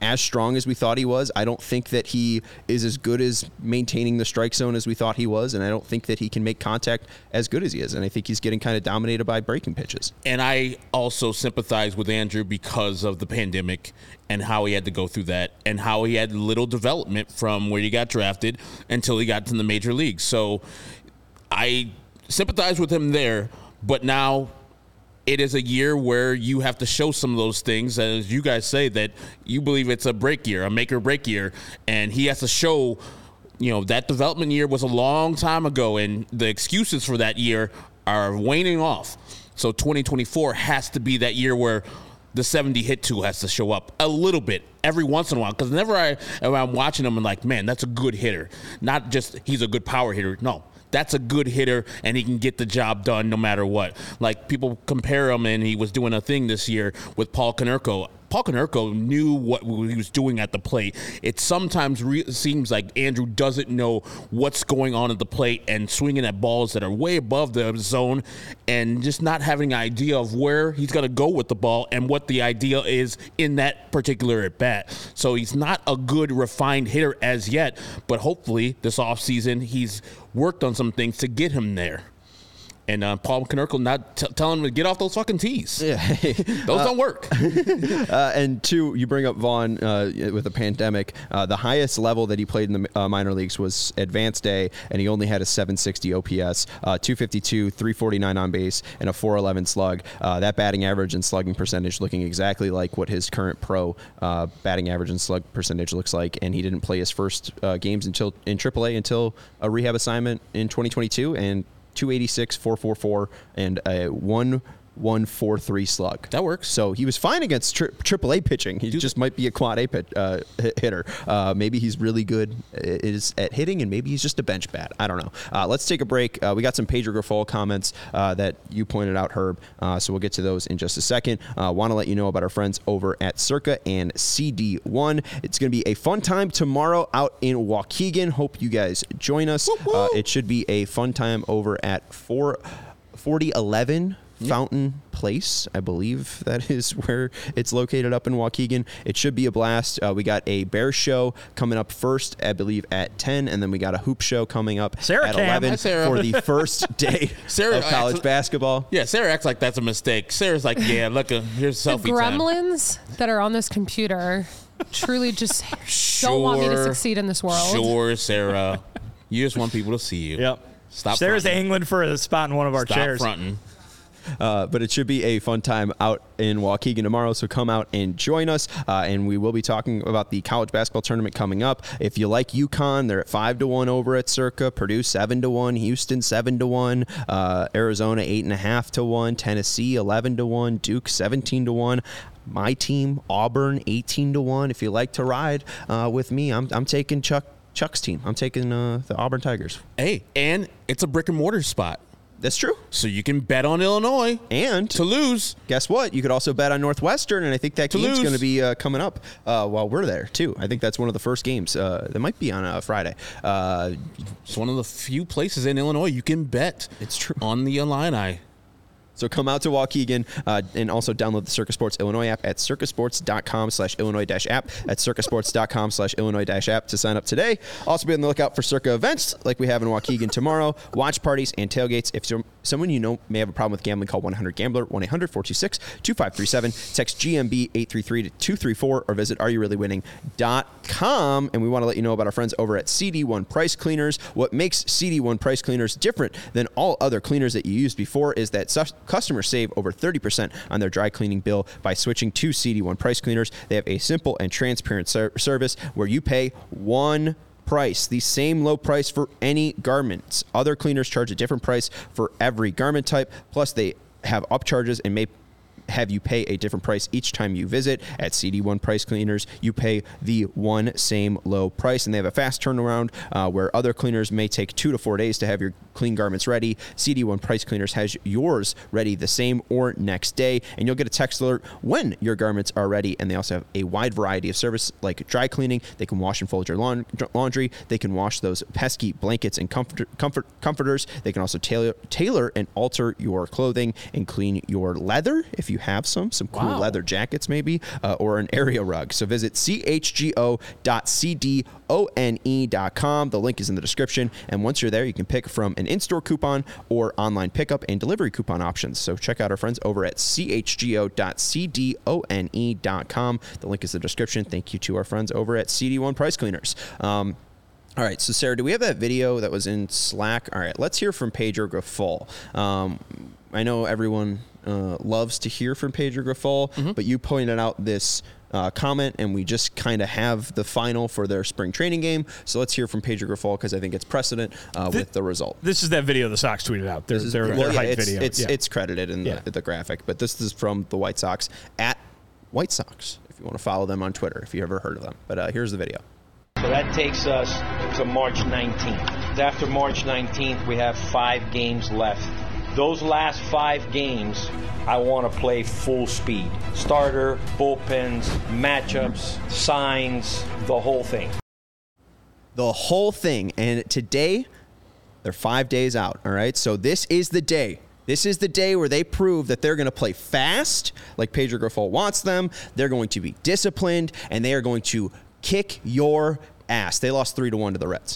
as strong as we thought he was. I don't think that he is as good as maintaining the strike zone as we thought he was, and I don't think that he can make contact as good as he is. And I think he's getting kind of dominated by breaking pitches. And I also sympathize with Andrew because of the pandemic and how he had to go through that and how he had little development from where he got drafted until he got to the major leagues. So I sympathize with him there, but now it is a year where you have to show some of those things, as you guys say, that you believe it's a break year, a make or break year, and he has to show, you know, that development year was a long time ago, and the excuses for that year are waning off. So twenty twenty-four has to be that year where the seventy hit tool has to show up a little bit every once in a while, because whenever I, I'm watching him, I'm like, man, that's a good hitter. Not just he's a good power hitter. No. That's a good hitter, and he can get the job done no matter what. Like, people compare him, and he was doing a thing this year with Paul Konerko. Paul Konerko knew what he was doing at the plate. It sometimes re- seems like Andrew doesn't know what's going on at the plate and swinging at balls that are way above the zone and just not having an idea of where he's going to go with the ball and what the idea is in that particular at-bat. So he's not a good, refined hitter as yet, but hopefully this offseason he's worked on some things to get him there. And uh, Paul Konerko not t- telling him to get off those fucking tees. Yeah. Those uh, don't work. uh, and two, you bring up Vaughn uh, with the pandemic. Uh, the highest level that he played in the uh, minor leagues was Advanced A, and he only had a seven sixty O P S, uh, two fifty-two, three forty-nine on base, and a four eleven slug. Uh, that batting average and slugging percentage looking exactly like what his current pro uh, batting average and slug percentage looks like. And he didn't play his first uh, games until in triple A until a rehab assignment in twenty twenty-two, and two eighty-six, four forty-four, and a one one forty-three slug. That works. So he was fine against tri- triple A pitching. He Dude. just might be a quad A pit, uh, hitter. Uh, maybe he's really good is at hitting, and maybe he's just a bench bat. I don't know. Uh, let's take a break. Uh, we got some Pedro Grifol comments uh, that you pointed out, Herb. Uh, so we'll get to those in just a second. Uh, Want to let you know about our friends over at Circa and C D one. It's going to be a fun time tomorrow out in Waukegan. Hope you guys join us. Woo, woo. Uh, it should be a fun time over at four forty eleven Fountain Place. I believe that is where it's located up in Waukegan. It should be a blast. Uh, we got a bear show coming up first, I believe, at ten, and then we got a hoop show coming up Sarah at Cam. eleven Hi, Sarah. for the first day Sarah, of college acts, basketball. Yeah, Sarah acts like that's a mistake. Sarah's like, yeah, look, uh, here's The selfie time. gremlins that are on this computer truly just don't want me to Sure. succeed in this world. Sure, Sarah. You just want people to see you. Yep. Stop Sarah's fronting. angling for a spot in one of our Stop chairs. fronting. Uh, but it should be a fun time out in Waukegan tomorrow, so come out and join us. Uh, and we will be talking about the college basketball tournament coming up. If you like UConn, they're at five to one over at Circa. Purdue seven to one, Houston seven to one, uh, Arizona eight and a half to one, Tennessee eleven to one, Duke seventeen to one. My team, Auburn eighteen to one. If you like to ride uh, with me, I'm I'm taking Chuck Chuck's team. I'm taking uh, the Auburn Tigers. Hey, and it's a brick and mortar spot. That's true. So you can bet on Illinois And to lose. guess what? You could also bet on Northwestern, and I think that To game's lose. going to be uh, coming up uh, while we're there, too. I think that's one of the first games. Uh, that might be on a Friday. Uh, It's one of the few places in Illinois you can bet. It's true. On the Illini. So come out to Waukegan uh, and also download the Circa Sports Illinois app at circasports.com slash Illinois dash app. At circasports.com slash Illinois dash app to sign up today. Also be on the lookout for Circa events like we have in Waukegan tomorrow, watch parties and tailgates. If some, someone you know may have a problem with gambling, call one eight hundred gambler, one eight hundred four two six two five three seven. Text G M B eight three three to two three four or visit are you really winning dot com. And we want to let you know about our friends over at C D one Price Cleaners. What makes C D one Price Cleaners different than all other cleaners that you used before is that su- customers save over thirty percent on their dry cleaning bill by switching to C D one Price Cleaners. They have a simple and transparent ser- service where you pay one price, the same low price for any garments. Other cleaners charge a different price for every garment type. Plus, they have upcharges and may have you pay a different price each time you visit. At C D one Price Cleaners, you pay the one same low price, and they have a fast turnaround uh, where other cleaners may take two to four days to have your clean garments ready. C D one Price Cleaners has yours ready the same or next day, and you'll get a text alert when your garments are ready. And they also have a wide variety of service like dry cleaning. They can wash and fold your laun- laundry. They can wash those pesky blankets and comfort, comfort comforters. They can also tailor, tailor and alter your clothing and clean your leather if you have some, some cool Wow. leather jackets maybe, uh, or an area rug. So visit c h g o dot c d o n e dot com. The link is in the description. And once you're there, you can pick from an in-store coupon or online pickup and delivery coupon options. So check out our friends over at c h g o dot c d o n e dot com. The link is in the description. Thank you to our friends over at C D one Price Cleaners. Um, All right, so Sarah, do we have that video that was in Slack? All right, let's hear from Pedro Grifol. Um, I know everyone uh, loves to hear from Pedro Grifol, mm-hmm. but you pointed out this uh, comment, and we just kind of have the final for their spring training game. So let's hear from Pedro Grifol because I think it's precedent uh, This, with the result. This is that video the Sox tweeted out. Their, This is, their, well, their yeah, hype it's, video. It's, yeah. it's credited in Yeah. the, the graphic, but this is from the White Sox at White Sox, if you want to follow them on Twitter, if you ever heard of them. But uh, here's the video. So that takes us to March nineteenth. After March nineteenth, we have five games left. Those last five games, I want to play full speed. Starter, bullpens, matchups, signs, the whole thing. The whole thing. And today, they're five days out, all right? So this is the day. This is the day where they prove that they're going to play fast, like Pedro Grifol wants them. They're going to be disciplined, and they are going to kick your ass. They lost three to one to the Reds.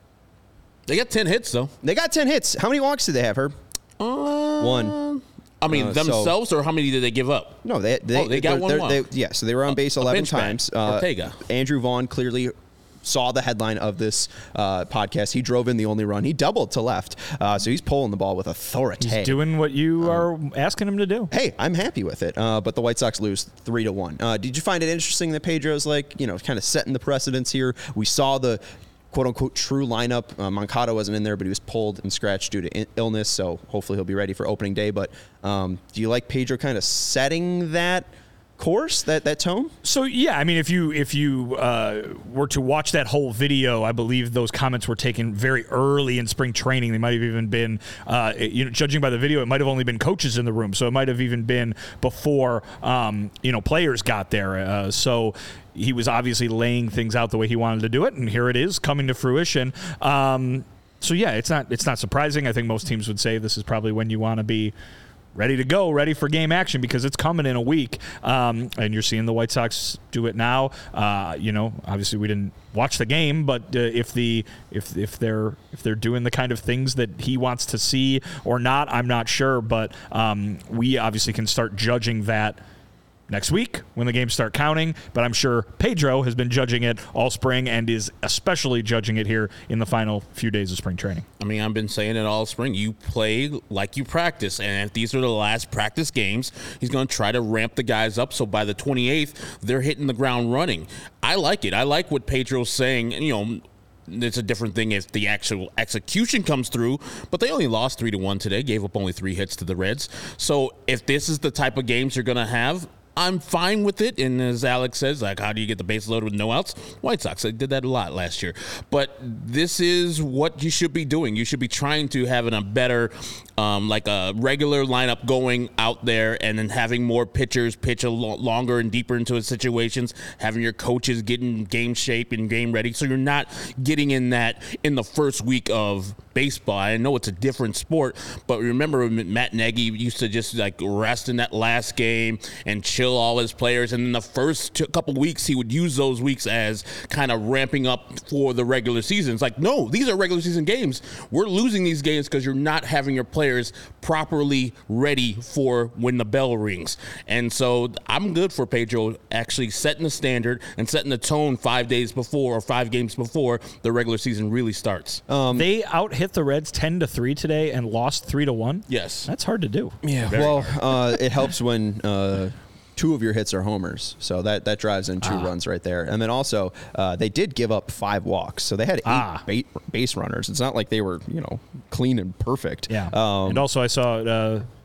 They got ten hits, though. They got ten hits. How many walks did they have, Herb? Uh, One. I mean, Uh, so- themselves, or how many did they give up? No, they they, Oh, they got they're- one they're- walk. they- yeah, so they were on base A- a eleven bench bat, times. Uh, Ortega. Andrew Vaughn clearly saw the headline of this uh, podcast. He drove in the only run. He doubled to left, uh, so he's pulling the ball with authority. He's doing what you are asking him to do. Hey, I'm happy with it. Uh, but the White Sox lose three to one. Uh, did you find it interesting that Pedro's like, you know, kind of setting the precedence here? We saw the quote unquote true lineup. Uh, Moncada wasn't in there, but he was pulled and scratched due to in- illness. So hopefully he'll be ready for opening day. But um, do you like Pedro kind of setting that course, that that tone? So yeah, I mean, if you if you uh, were to watch that whole video, I believe those comments were taken very early in spring training. They might have even been, uh, you know, judging by the video, it might have only been coaches in the room. So it might have even been before um, you know players got there. Uh, so. He was obviously laying things out the way he wanted to do it, and here it is coming to fruition. Um, so yeah, it's not it's not surprising. I think most teams would say this is probably when you want to be ready to go, ready for game action, because it's coming in a week. Um, and you're seeing the White Sox do it now. Uh, you know, obviously we didn't watch the game, but uh, if the if if they're if they're doing the kind of things that he wants to see or not, I'm not sure. But um, we obviously can start judging that next week when the games start counting, but I'm sure Pedro has been judging it all spring and is especially judging it here in the final few days of spring training. I mean, I've been saying it all spring. You play like you practice, and if these are the last practice games, he's going to try to ramp the guys up so by the twenty-eighth, they're hitting the ground running. I like it. I like what Pedro's saying, you know. It's a different thing if the actual execution comes through, but they only lost three to one today, gave up only three hits to the Reds. So if this is the type of games you're going to have, I'm fine with it. And as Alex says, like, how do you get the base loaded with no outs? White Sox, they did that a lot last year. But this is what you should be doing. You should be trying to having a better, um, like a regular lineup going out there, and then having more pitchers pitch a lo- longer and deeper into situations, having your coaches getting game shape and game ready. So you're not getting in that in the first week of baseball. I know it's a different sport, but remember Matt Nagy used to just like rest in that last game and chill all his players, and in the first two, couple weeks he would use those weeks as kind of ramping up for the regular season. It's like, no, these are regular season games. We're losing these games because you're not having your players properly ready for when the bell rings. And so I'm good for Pedro actually setting the standard and setting the tone five days before or five games before the regular season really starts. Um, they out hit the Reds ten to three today and lost three to one. Yes, that's hard to do. Yeah, Very well, uh, it helps when uh, two of your hits are homers, so that that drives in two Ah. runs right there. And then also, uh, they did give up five walks, so they had eight Ah. ba- base runners. It's not like they were, you know, clean and perfect. Yeah, Um, and also I saw uh,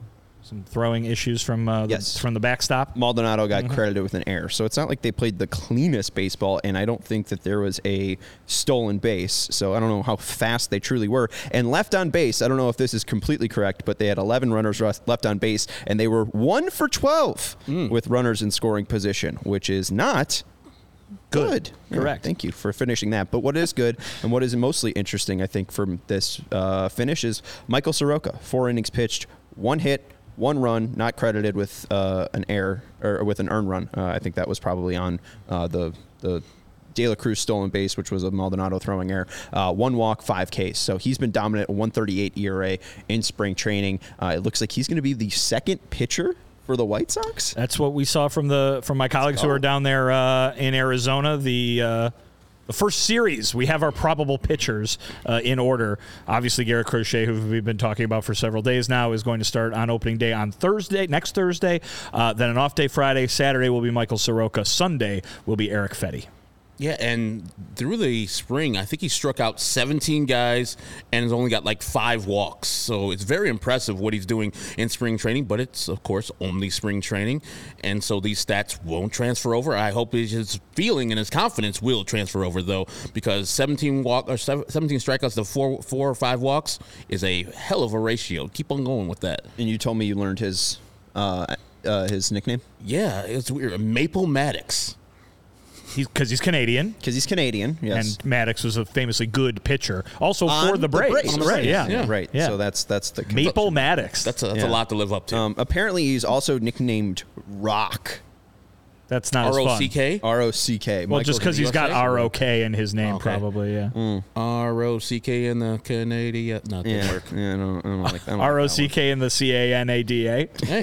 Some throwing issues from uh, the, Yes. from the backstop. Maldonado got credited with an error. So it's not like they played the cleanest baseball, and I don't think that there was a stolen base. So I don't know how fast they truly were. And left on base, I don't know if this is completely correct, but they had eleven runners left on base, and they were one for twelve mm. with runners in scoring position, which is not good. good. Correct. Yeah, thank you for finishing that. But what is good and what is mostly interesting, I think, from this uh, finish is Michael Soroka. Four innings pitched, one hit, one run, not credited with uh, an error or with an earned run. Uh, I think that was probably on uh, the the De La Cruz stolen base, which was a Maldonado throwing error. Uh, one walk, five Ks. So he's been dominant, a one thirty-eight E R A in spring training. Uh, it looks like he's going to be the second pitcher for the White Sox. That's what we saw from the from my colleagues who are down there uh, in Arizona. The uh, the first series, we have our probable pitchers uh, in order. Obviously, Garrett Crochet, who we've been talking about for several days now, is going to start on opening day on Thursday, next Thursday. Uh, then an off day Friday. Saturday will be Michael Soroka. Sunday will be Erick Fedde. Yeah, and through the spring, I think he struck out seventeen guys and has only got like five walks. So it's very impressive what he's doing in spring training, but it's, of course, only spring training. And so these stats won't transfer over. I hope his feeling and his confidence will transfer over, though, because seventeen walk or seventeen strikeouts to four, four or five walks is a hell of a ratio. Keep on going with that. And you told me you learned his uh, uh, his nickname? Yeah, it's weird. Maple Maddox. He's because he's Canadian. Because he's Canadian, yes. And Maddox was a famously good pitcher, also On for the Braves. Braves, On the Braves, yeah. yeah, right. Yeah. So that's that's the Maple Maddox. That's a, that's Yeah. a lot to live up to. Um, apparently, he's also nicknamed Rock. That's not R O as C fun. K? R O C K. Well, just because he's got U S A? R O K in his name, Okay. probably, yeah. R O C K in the Canadian. No, it didn't Yeah, work. yeah, I don't, I don't like that. R O C K in the C A N A D A. Hey.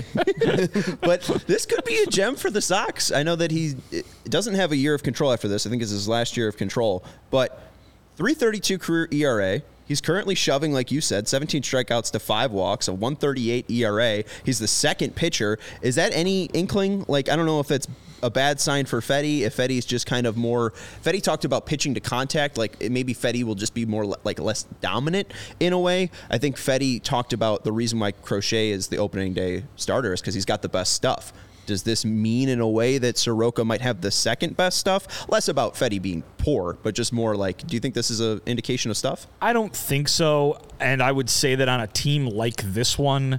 But this could be a gem for the Sox. I know that he doesn't have a year of control after this. I think it's his last year of control. But three thirty-two career E R A. He's currently shoving, like you said, seventeen strikeouts to five walks, a one thirty-eight E R A. He's the second pitcher. Is that any inkling? Like, I don't know if it's a bad sign for Fedde, if Fedde's just kind of more... Fedde talked about pitching to contact. Like, it, maybe Fedde will just be more, like, less dominant in a way. I think Fedde talked about the reason why Crochet is the opening day starter is because he's got the best stuff. Does this mean in a way that Soroka might have the second best stuff? Less about Fedde being poor, but just more like, do you think this is an indication of stuff? I don't think so. And I would say that on a team like this one,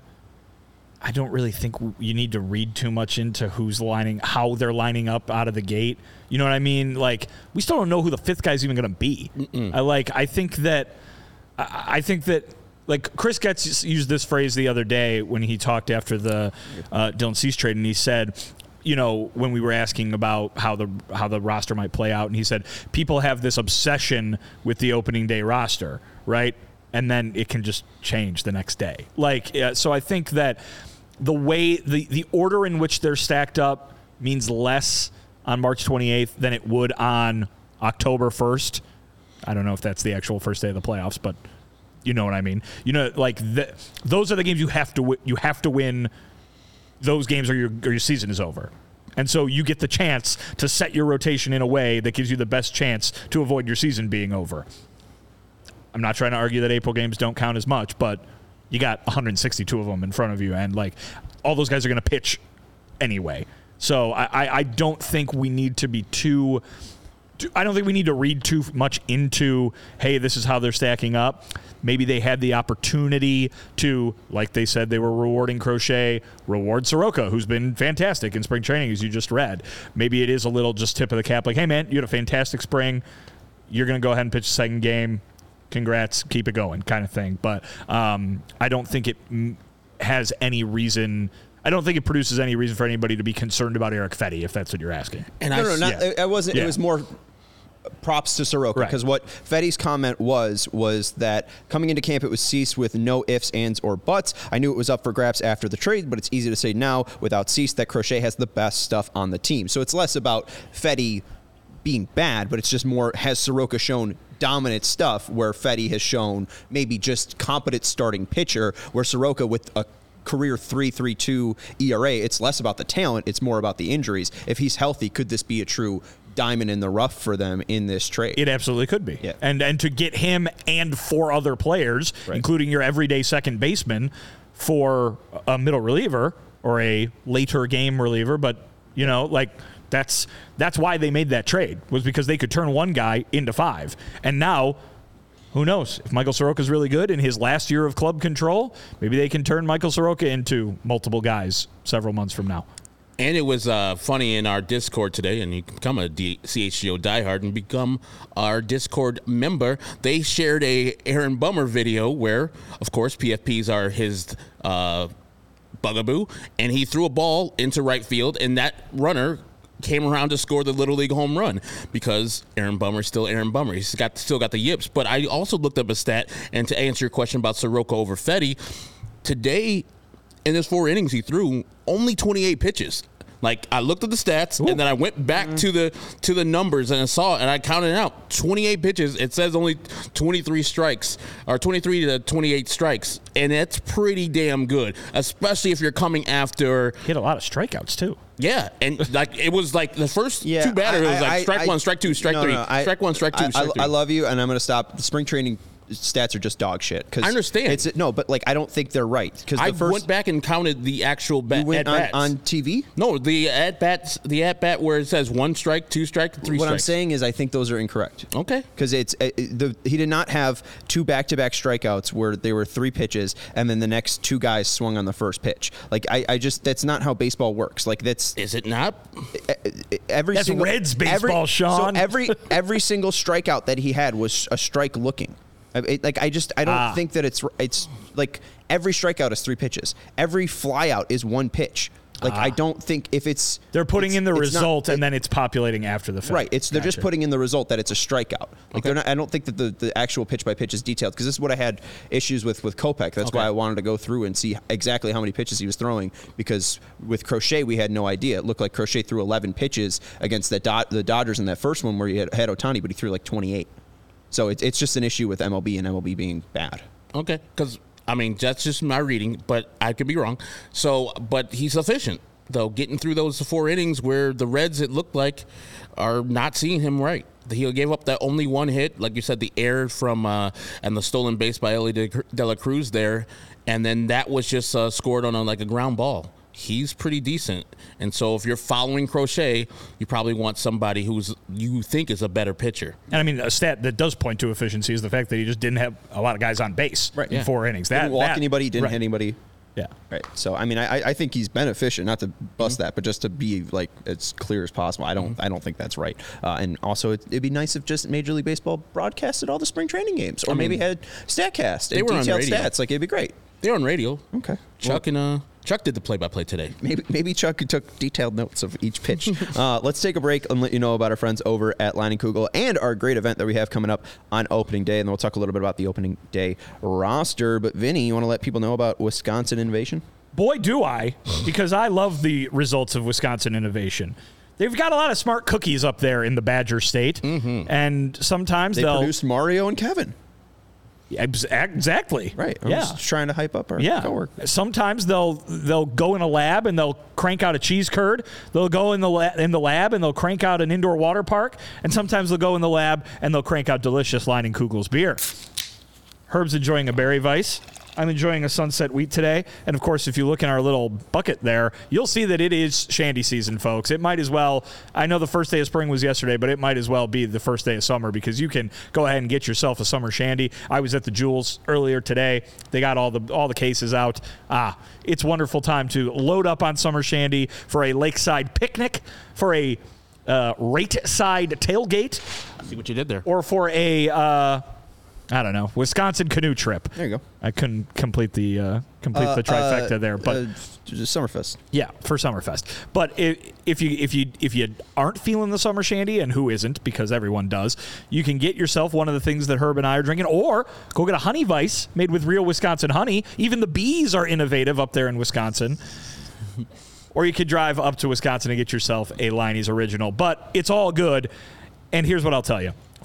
I don't really think you need to read too much into who's lining, how they're lining up out of the gate. You know what I mean? Like, we still don't know who the fifth guy's even going to be. I like, I think that, I, I think that, like, Chris Getz used this phrase the other day when he talked after the uh, Dylan Cease trade, and he said, you know, when we were asking about how the how the roster might play out, and he said, people have this obsession with the opening day roster, right? And then it can just change the next day. Like, uh, so I think that the way, the, the order in which they're stacked up means less on March twenty-eighth than it would on October first. I don't know if that's the actual first day of the playoffs, but you know what I mean. You know, like the, those are the games you have to w- you have to win. Those games, or your or your season is over, and so you get the chance to set your rotation in a way that gives you the best chance to avoid your season being over. I'm not trying to argue that April games don't count as much, but you got one hundred sixty-two of them in front of you, and like all those guys are going to pitch anyway. So I, I, I don't think we need to be too. I don't think we need to read too much into, hey, this is how they're stacking up. Maybe they had the opportunity to, like they said, they were rewarding Crochet, reward Soroka, who's been fantastic in spring training, as you just read. Maybe it is a little just tip of the cap, like, hey, man, you had a fantastic spring. You're going to go ahead and pitch the second game. Congrats. Keep it going, kind of thing. But um, I don't think it m- has any reason... I don't think it produces any reason for anybody to be concerned about Erick Fedde, if that's what you're asking. And no, I, no, not, yeah. it wasn't. Yeah. It was more props to Soroka Right. because what Fedde's comment was was that coming into camp it was Cease with no ifs, ands, or buts. I knew it was up for grabs after the trade, but it's easy to say now without Cease that Crochet has the best stuff on the team. So it's less about Fedde being bad, but it's just more, has Soroka shown dominant stuff where Fedde has shown maybe just competent starting pitcher, where Soroka with a career three point three two E R A, it's less about the talent, it's more about the injuries. If he's healthy, could this be a true diamond in the rough for them in this trade. It absolutely could be. Yeah. And and to get him and four other players, Right. including your everyday second baseman, for a middle reliever or a later game reliever, but you know, like that's that's why they made that trade, was because they could turn one guy into five. And now, who knows? If Michael Soroka's really good in his last year of club control, maybe they can turn Michael Soroka into multiple guys several months from now. And it was uh, funny in our Discord today, and you can become a D- C H G O diehard and become our Discord member. They shared a Aaron Bummer video where, of course, P F Ps are his uh, bugaboo, and he threw a ball into right field, and that runner came around to score the Little League home run because Aaron Bummer's still Aaron Bummer. He's got still got the yips. But I also looked up a stat, and to answer your question about Soroka over Fetty, today in his four innings he threw only twenty-eight pitches. Like, I looked at the stats, Ooh. and then I went back mm. to the to the numbers, and I saw it, and I counted it out. twenty-eight pitches. It says only twenty-three strikes, or twenty-three to twenty-eight strikes, and that's pretty damn good, especially if you're coming after. He had a lot of strikeouts, too. Yeah, and like it was like the first yeah, two batters, I, it was like I, strike I, one, strike two, strike no, three, no, I, strike one, strike two, I, strike I, three. I love you, and I'm going to stop. The spring training stats are just dog shit. Cause I understand. It's, no, but like I don't think they're right. Because I first, went back and counted the actual bat, you went at on, bats on T V. No, the at bats, the at bat where it says one strike, two strike, three. What strikes. I'm saying is, I think those are incorrect. Okay. Because it's uh, the he did not have two back-to-back strikeouts where there were three pitches and then the next two guys swung on the first pitch. Like I, I just that's not how baseball works. Like that's is it not? Every That's single, Reds baseball, every, Sean. So every every single strikeout that he had was a strike looking. It, like I just I don't ah. think that it's it's like every strikeout is three pitches. Every flyout is one pitch. Like ah. I don't think if it's they're putting it's, in the it's result not, and then it's populating after the fact. Right. It's they're Gotcha. just putting in the result that it's a strikeout. Like Okay. they're not. I don't think that the, the actual pitch by pitch is detailed because this is what I had issues with with Kopech. That's Okay. why I wanted to go through and see exactly how many pitches he was throwing because with Crochet we had no idea. It looked like Crochet threw eleven pitches against the Do- the Dodgers in that first one where he had, had Ohtani, but he threw like twenty-eight. So it's it's just an issue with M L B and M L B being bad. Okay, because I mean that's just my reading, but I could be wrong. So, but he's efficient though, getting through those four innings where the Reds it looked like are not seeing him right. He gave up that only one hit, like you said, the error from uh, and the stolen base by Ellie De, De La Cruz there, and then that was just uh, scored on a, like a ground ball. He's pretty decent, and so if you're following Crochet, you probably want somebody who's you think is a better pitcher. And I mean, a stat that does point to efficiency is the fact that he just didn't have a lot of guys on base Right. in Yeah. four innings. That Didn't walk that, anybody, didn't right. hit anybody. Yeah. Right. So I mean, I I think he's been efficient. Not to bust that, but just to be like as clear as possible. I don't I don't think that's right. Uh, and also, it, it'd be nice if just Major League Baseball broadcasted all the spring training games, or I mean, maybe had Statcast they and were on detailed radio. stats. Like it'd be great. They're on radio. Okay. Chuck and uh, Chuck did the play-by-play today. Maybe maybe Chuck took detailed notes of each pitch. uh, let's take a break and let you know about our friends over at Leinenkugel and our great event that we have coming up on opening day. And then we'll talk a little bit about the opening day roster. But Vinny, you want to let people know about Wisconsin Innovation? Boy, do I, because I love the results of Wisconsin Innovation. They've got a lot of smart cookies up there in the Badger State, mm-hmm. and sometimes They they'll produced Mario and Kevin. Ex- exactly Right. I'm yeah. just trying to hype up our Yeah. coworker. Sometimes they'll they'll go in a lab and they'll crank out a cheese curd. They'll go in the la- in the lab and they'll crank out an indoor water park. And sometimes they'll go in the lab and they'll crank out delicious Leinenkugel's beer. Herb's enjoying a Berry Weiss. I'm enjoying a Sunset Wheat today. And, of course, if you look in our little bucket there, you'll see that it is shandy season, folks. It might as well – I know the first day of spring was yesterday, but it might as well be the first day of summer because you can go ahead and get yourself a summer shandy. I was at the Jewels earlier today. They got all the all the cases out. Ah, it's a wonderful time to load up on summer shandy for a lakeside picnic, for a uh, rate-side tailgate. See what you did there. Or for a uh, – I don't know, Wisconsin canoe trip. There you go. I couldn't complete the uh, complete Uh, the trifecta uh, there, but uh, just Summerfest. yeah, for Summerfest. But if, if you if you if you aren't feeling the summer shandy, and who isn't, because everyone does, you can get yourself one of the things that Herb and I are drinking, or go get a honey Weiss made with real Wisconsin honey. Even the bees are innovative up there in Wisconsin. Or you could drive up to Wisconsin and get yourself a Leinie's Original. But it's all good. And here's what I'll tell you.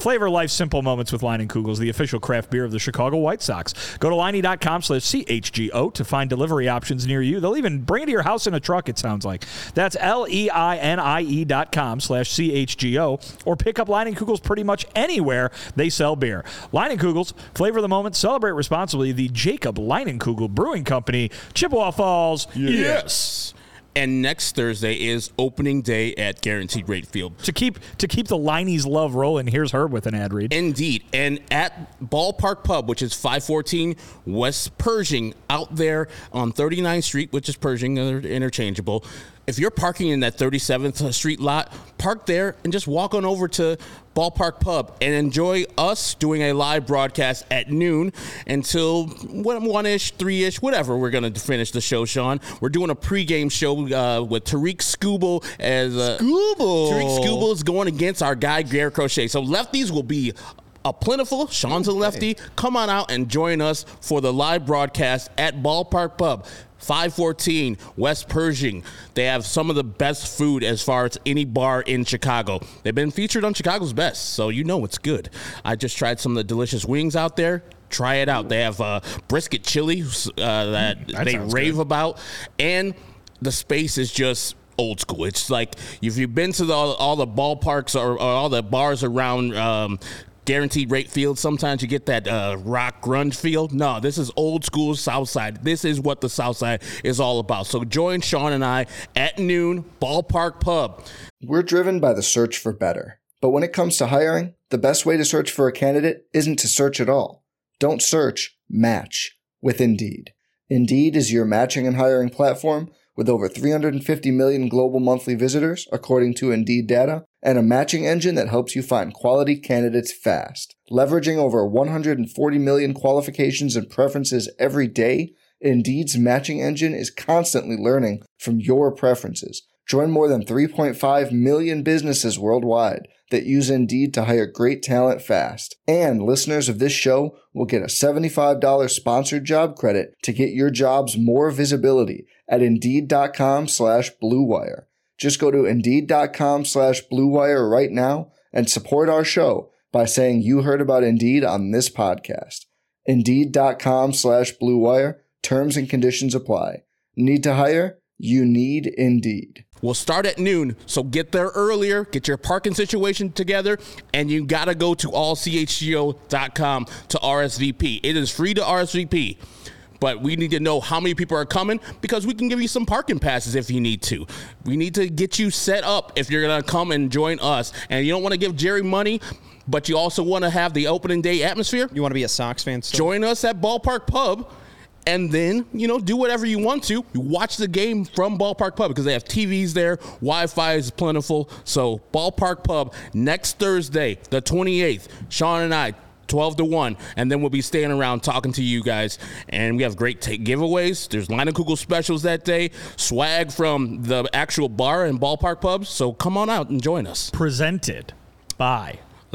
Flavor life's simple moments with Leinenkugels, the official craft beer of the Chicago White Sox. Go to Leinie.com slash C H G O to find delivery options near you. They'll even bring it to your house in a truck, it sounds like. That's L E I N I E dot com slash C H G O, or pick up Leinenkugels pretty much anywhere they sell beer. Leinenkugels, flavor the moment, celebrate responsibly. The Jacob Leinenkugel Brewing Company, Chippewa Falls. Yes. And next Thursday is opening day at Guaranteed Rate Field. To keep to keep the Liney's love rolling, here's Herb with an ad read. Indeed. And at Ballpark Pub, which is five fourteen West Pershing, out there on thirty-ninth Street, which is Pershing, they're interchangeable. If you're parking in that thirty-seventh Street lot, park there and just walk on over to Ballpark Pub and enjoy us doing a live broadcast at noon until one-ish, three-ish, whatever. We're going to finish the show, Sean. We're doing a pregame show uh, with Tariq Skubal as uh, Skubal. Tariq Skubal is going against our guy, Garrett Crochet. So lefties will be a plentiful. Sean's a lefty. Come on out and join us for the live broadcast at Ballpark Pub. five fourteen West Pershing. They have some of the best food as far as any bar in Chicago. They've been featured on Chicago's Best, so you know it's good. I just tried some of the delicious wings out there. Try it out. They have uh, brisket chili uh, that, that they rave good. about, and the space is just old school. It's like if you've been to the, all the ballparks or, or all the bars around um, Guaranteed Rate Field, sometimes you get that uh, rock grunge feel. No, this is old school South Side. This is what the South Side is all about. So join Sean and I at noon, Ballpark Pub. We're driven by the search for better. But when it comes to hiring, the best way to search for a candidate isn't to search at all. Don't search, match with Indeed. Indeed is your matching and hiring platform with over three hundred fifty million global monthly visitors, according to Indeed data, and a matching engine that helps you find quality candidates fast. Leveraging over one hundred forty million qualifications and preferences every day, Indeed's matching engine is constantly learning from your preferences. Join more than three point five million businesses worldwide that use Indeed to hire great talent fast. And listeners of this show will get a seventy-five dollars sponsored job credit to get your jobs more visibility at Indeed.com slash Blue Wire. Just go to Indeed.com slash Blue Wire right now and support our show by saying you heard about Indeed on this podcast. Indeed.com slash Blue Wire. Terms and conditions apply. Need to hire? You need Indeed. We'll start at noon, so get there earlier, get your parking situation together, and you got to go to all c h g o dot com to R S V P. It is free to R S V P, but we need to know how many people are coming because we can give you some parking passes if you need to. We need to get you set up if you're going to come and join us, and you don't want to give Jerry money, but you also want to have the opening day atmosphere. You want to be a Sox fan still? Join us at Ballpark Pub. And then, you know, do whatever you want to. You watch the game from Ballpark Pub because they have T Vs there. Wi-Fi is plentiful. So Ballpark Pub next Thursday, the twenty-eighth. Sean and I, twelve to one. And then we'll be staying around talking to you guys. And we have great t- giveaways. There's Leinenkugel specials that day. Swag from the actual bar and Ballpark Pubs. So come on out and join us. Presented by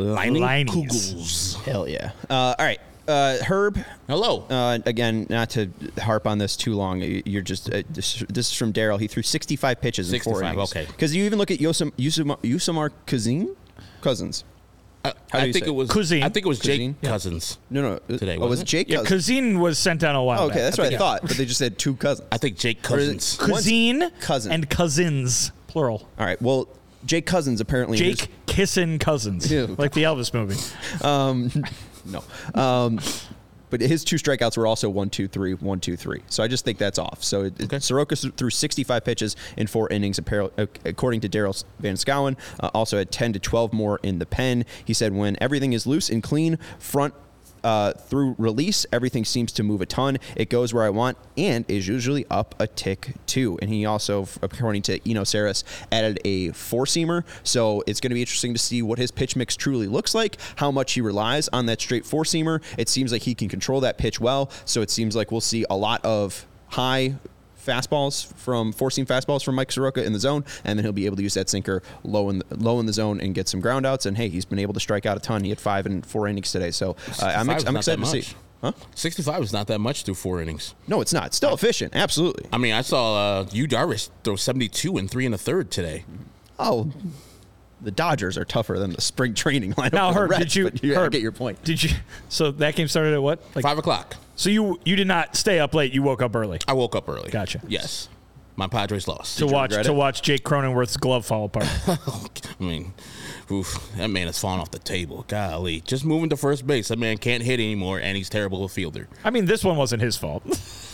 Leinenkugels. Hell yeah. Uh, all right. Uh, Herb. Hello. Uh, again, not to harp on this too long. You're just uh, this, this is from Daryl. He threw sixty-five pitches in four innings. Okay. Because you even look at Yusam, Yusam, Yusamar Kazin? Cousins. I, How do I you think say it was. Cousin. I think it was Jake Cousin? Yeah. Cousins. No, no. Today, oh, was wasn't it Jake Yeah, Cousins? Cousin was sent down a while Oh, okay, back. that's what I thought. But they just said two cousins. I think Jake Or is it- Cousins. Cousin Cousin. and cousins, plural. All right. Well, Jake Cousins apparently. in Jake Kissin Cousins, Ew. like the Elvis movie. his- um, no. Um, but his two strikeouts were also one, two, three, one, two, three. So I just think that's off. So it, Okay. Soroka threw sixty-five pitches in four innings, appar- according to Daryl Van Schouwen. Uh, also had ten to twelve more in the pen. He said when everything is loose and clean, front uh, through release, everything seems to move a ton. It goes where I want and is usually up a tick too. And he also, according to Eno Saris, added a four-seamer. So it's going to be interesting to see what his pitch mix truly looks like, how much he relies on that straight four-seamer. It seems like he can control that pitch well. So it seems like we'll see a lot of high fastballs from four-seam fastballs from Mike Soroka in the zone, and then he'll be able to use that sinker low in the, low in the zone and get some ground outs. And hey, he's been able to strike out a ton. He had five in four innings today, so uh, I'm, ex- I'm excited to see. Huh? sixty-five is not that much through four innings. No, it's not. It's still efficient. Absolutely. I mean, I saw uh, Yu Darvish throw seventy-two and three and a third today. Oh, the Dodgers are tougher than the spring training lineup. Now, for the Herb, Reds, did you? but yeah, Herb, I get your point. Did you? So that game started at what? Like Five o'clock. So you you did not stay up late. You woke up early I woke up early. Gotcha. Yes. My Padres lost. to watch regret to it? watch Jake Cronenworth's glove fall apart. I mean, oof, that man has fallen off the table. Golly. Just moving to first base. That man can't hit anymore, and he's terrible a fielder. I mean, this one wasn't his fault.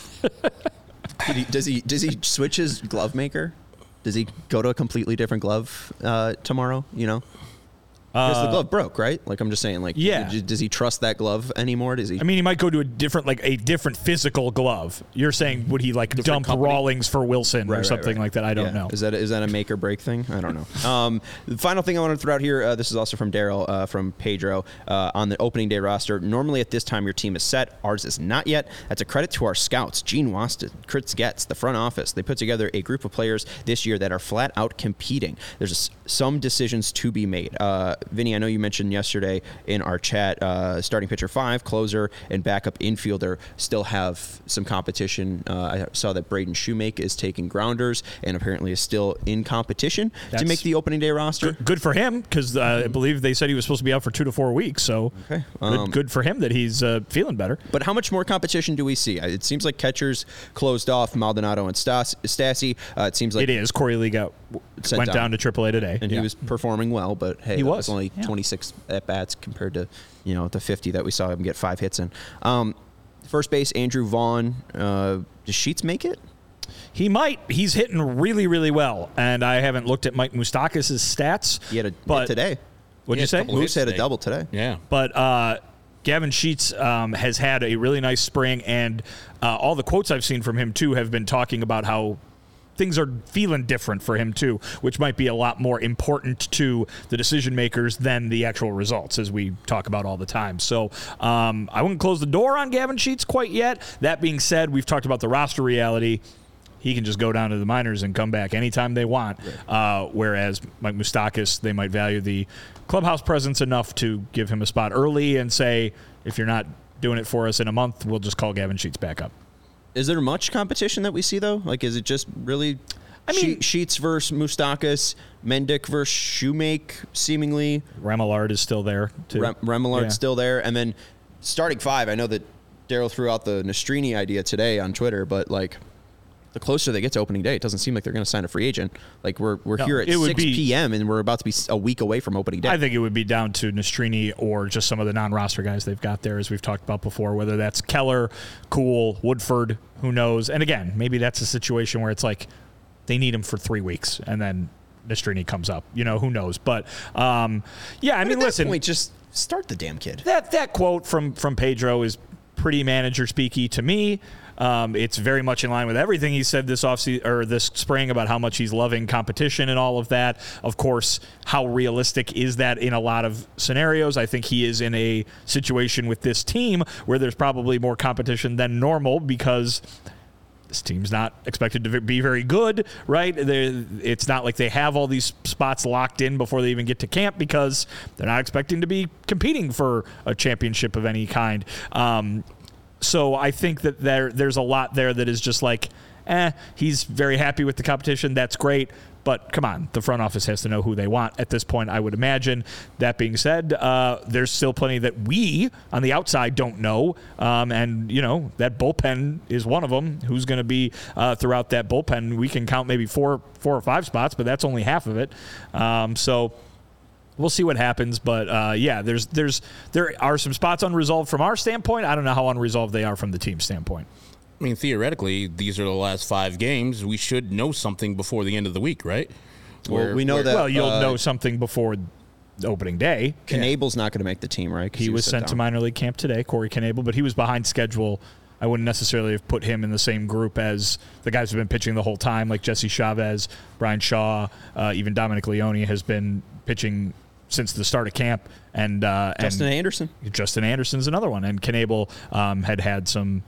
Did he, does he does he switch his glove maker? Does he go to a completely different glove uh, tomorrow? You know, because the glove broke, right? Like I'm just saying, like, Yeah. d- Does he trust that glove anymore? Does he? I mean, he might go to a different, like a different physical glove. You're saying would he like dump company? Rawlings for Wilson Right, or right, something right. like that? I don't Yeah. know. Is that is that a make or break thing? I don't know. Um, the final thing I want to throw out here. Uh, this is also from Daryl uh, from Pedro uh, on the opening day roster. Normally at this time your team is set. Ours is not yet. That's a credit to our scouts, Gene Waston, Chris Getz, the front office. They put together a group of players this year that are flat out competing. There's s- some decisions to be made. Uh, Vinny, I know you mentioned yesterday in our chat, uh, starting pitcher five, closer, and backup infielder still have some competition. Uh, I saw that Braden Shoemake is taking grounders and apparently is still in competition to That's- make the opening day roster. Good for him because uh, I believe they said he was supposed to be out for two to four weeks. So Okay. good, Um, good for him that he's uh, feeling better. But how much more competition do we see? Uh, It seems like catchers closed off Maldonado and Stas- Stassi. Uh, it seems like It is. Corey Lee got Sent went down. down to triple A today, and Yeah. he was performing well, but hey, He that was, only yeah. twenty-six at bats compared to you know the fifty that we saw him get five hits in. Um, first base, Andrew Vaughn. Uh, does Sheets make it? He might. He's hitting really, really well, and I haven't looked at Mike Moustakas' stats. He had a but hit today. What'd He you had a say? couple Moose hits had a today. double today. Yeah. But uh, Gavin Sheets um, has had a really nice spring, and uh, all the quotes I've seen from him, too, have been talking about how things are feeling different for him, too, which might be a lot more important to the decision makers than the actual results, as we talk about all the time. So um, I wouldn't close the door on Gavin Sheets quite yet. That being said, we've talked about the roster reality. He can just go down to the minors and come back anytime they want. Uh, whereas Mike Moustakas, they might value the clubhouse presence enough to give him a spot early and say, if you're not doing it for us in a month, we'll just call Gavin Sheets back up. Is there much competition that we see though? Like, is it just really? I mean- She- Sheets versus Moustakas, Mendick versus Shoemake, seemingly. Remillard is still there, too. Rem- Remillard's Yeah. still there, and then starting five. I know that Daryl threw out the Nastrini idea today on Twitter, but like the closer they get to opening day, it doesn't seem like they're going to sign a free agent. Like we're we're No, here at it would six be- p.m. and we're about to be a week away from opening day. I think it would be down to Nastrini or just some of the non-roster guys they've got there, as we've talked about before, whether that's Keller, Cool, Woodford, who knows. And again, maybe that's a situation where it's like they need him for three weeks and then Nastrini comes up. You know, who knows. But, um, yeah, I But mean, at that listen. point, just start the damn kid. That that quote from from Pedro is pretty manager speaky to me. Um, it's very much in line with everything he said this offseason or this spring about how much he's loving competition and all of that. Of course, how realistic is that in a lot of scenarios? I think he is in a situation with this team where there's probably more competition than normal because this team's not expected to be very good, right? They're, it's not like they have all these spots locked in before they even get to camp because they're not expecting to be competing for a championship of any kind. Um, so I think that there there's a lot there that is just like, eh, he's very happy with the competition. That's great. But come on, the front office has to know who they want at this point, I would imagine. That being said, uh, there's still plenty that we on the outside don't know. Um, and, you know, that bullpen is one of them. Who's going to be uh, throughout that bullpen? We can count maybe four, four or five spots, but that's only half of it. Um, so we'll see what happens. But, uh, yeah, there's there's there are some spots unresolved from our standpoint. I don't know how unresolved they are from the team's standpoint. I mean, theoretically, these are the last five games. We should know something before the end of the week, right? Well, we know that- Well, you'll uh, know something before opening day. Knable's not going to make the team, right? 'Cause He was set sent to down. minor league camp today, Corey Knable, but he was behind schedule. I wouldn't necessarily have put him in the same group as the guys who've been pitching the whole time, like Jesse Chavez, Brian Shaw, uh, even Dominic Leone has been pitching since the start of camp. And uh, Justin and Anderson. Justin Anderson's another one. And Knable um, had had some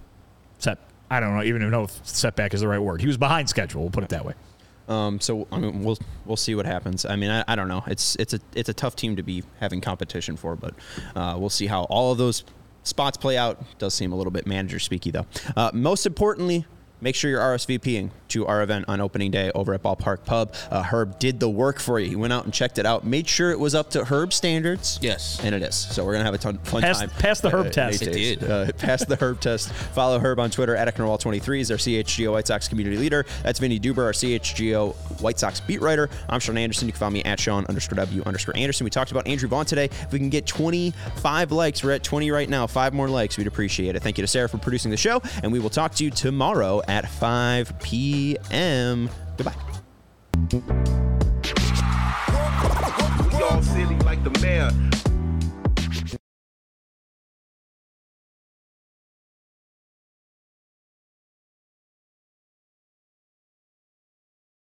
set. I don't know, even know if setback is the right word. He was behind schedule. We'll put it that way. Um, so I mean, we'll we'll see what happens. I mean, I, I don't know. It's it's a it's a tough team to be having competition for, but uh, we'll see how all of those spots play out. Does seem a little bit manager speaky though. Uh, most importantly, make sure you're RSVPing to our event on opening day over at Ballpark Pub. Uh, Herb did the work for you. He went out and checked it out, made sure it was up to Herb standards. Yes. And it is. So we're going to have a ton, fun Pass- time. pass the Herb uh, test. Nate It Days. did. Uh, pass the Herb test. Follow Herb on Twitter at Ecknerwall twenty-three. He's their C H G O White Sox community leader. That's Vinny Duber, our C H G O White Sox beat writer. I'm Sean Anderson. You can follow me at Sean underscore W underscore Anderson. We talked about Andrew Vaughn today. If we can get twenty-five likes, we're at twenty right now. Five more likes, we'd appreciate it. Thank you to Sarah for producing the show, and we will talk to you tomorrow at five p.m. Goodbye. We all silly like the mayor.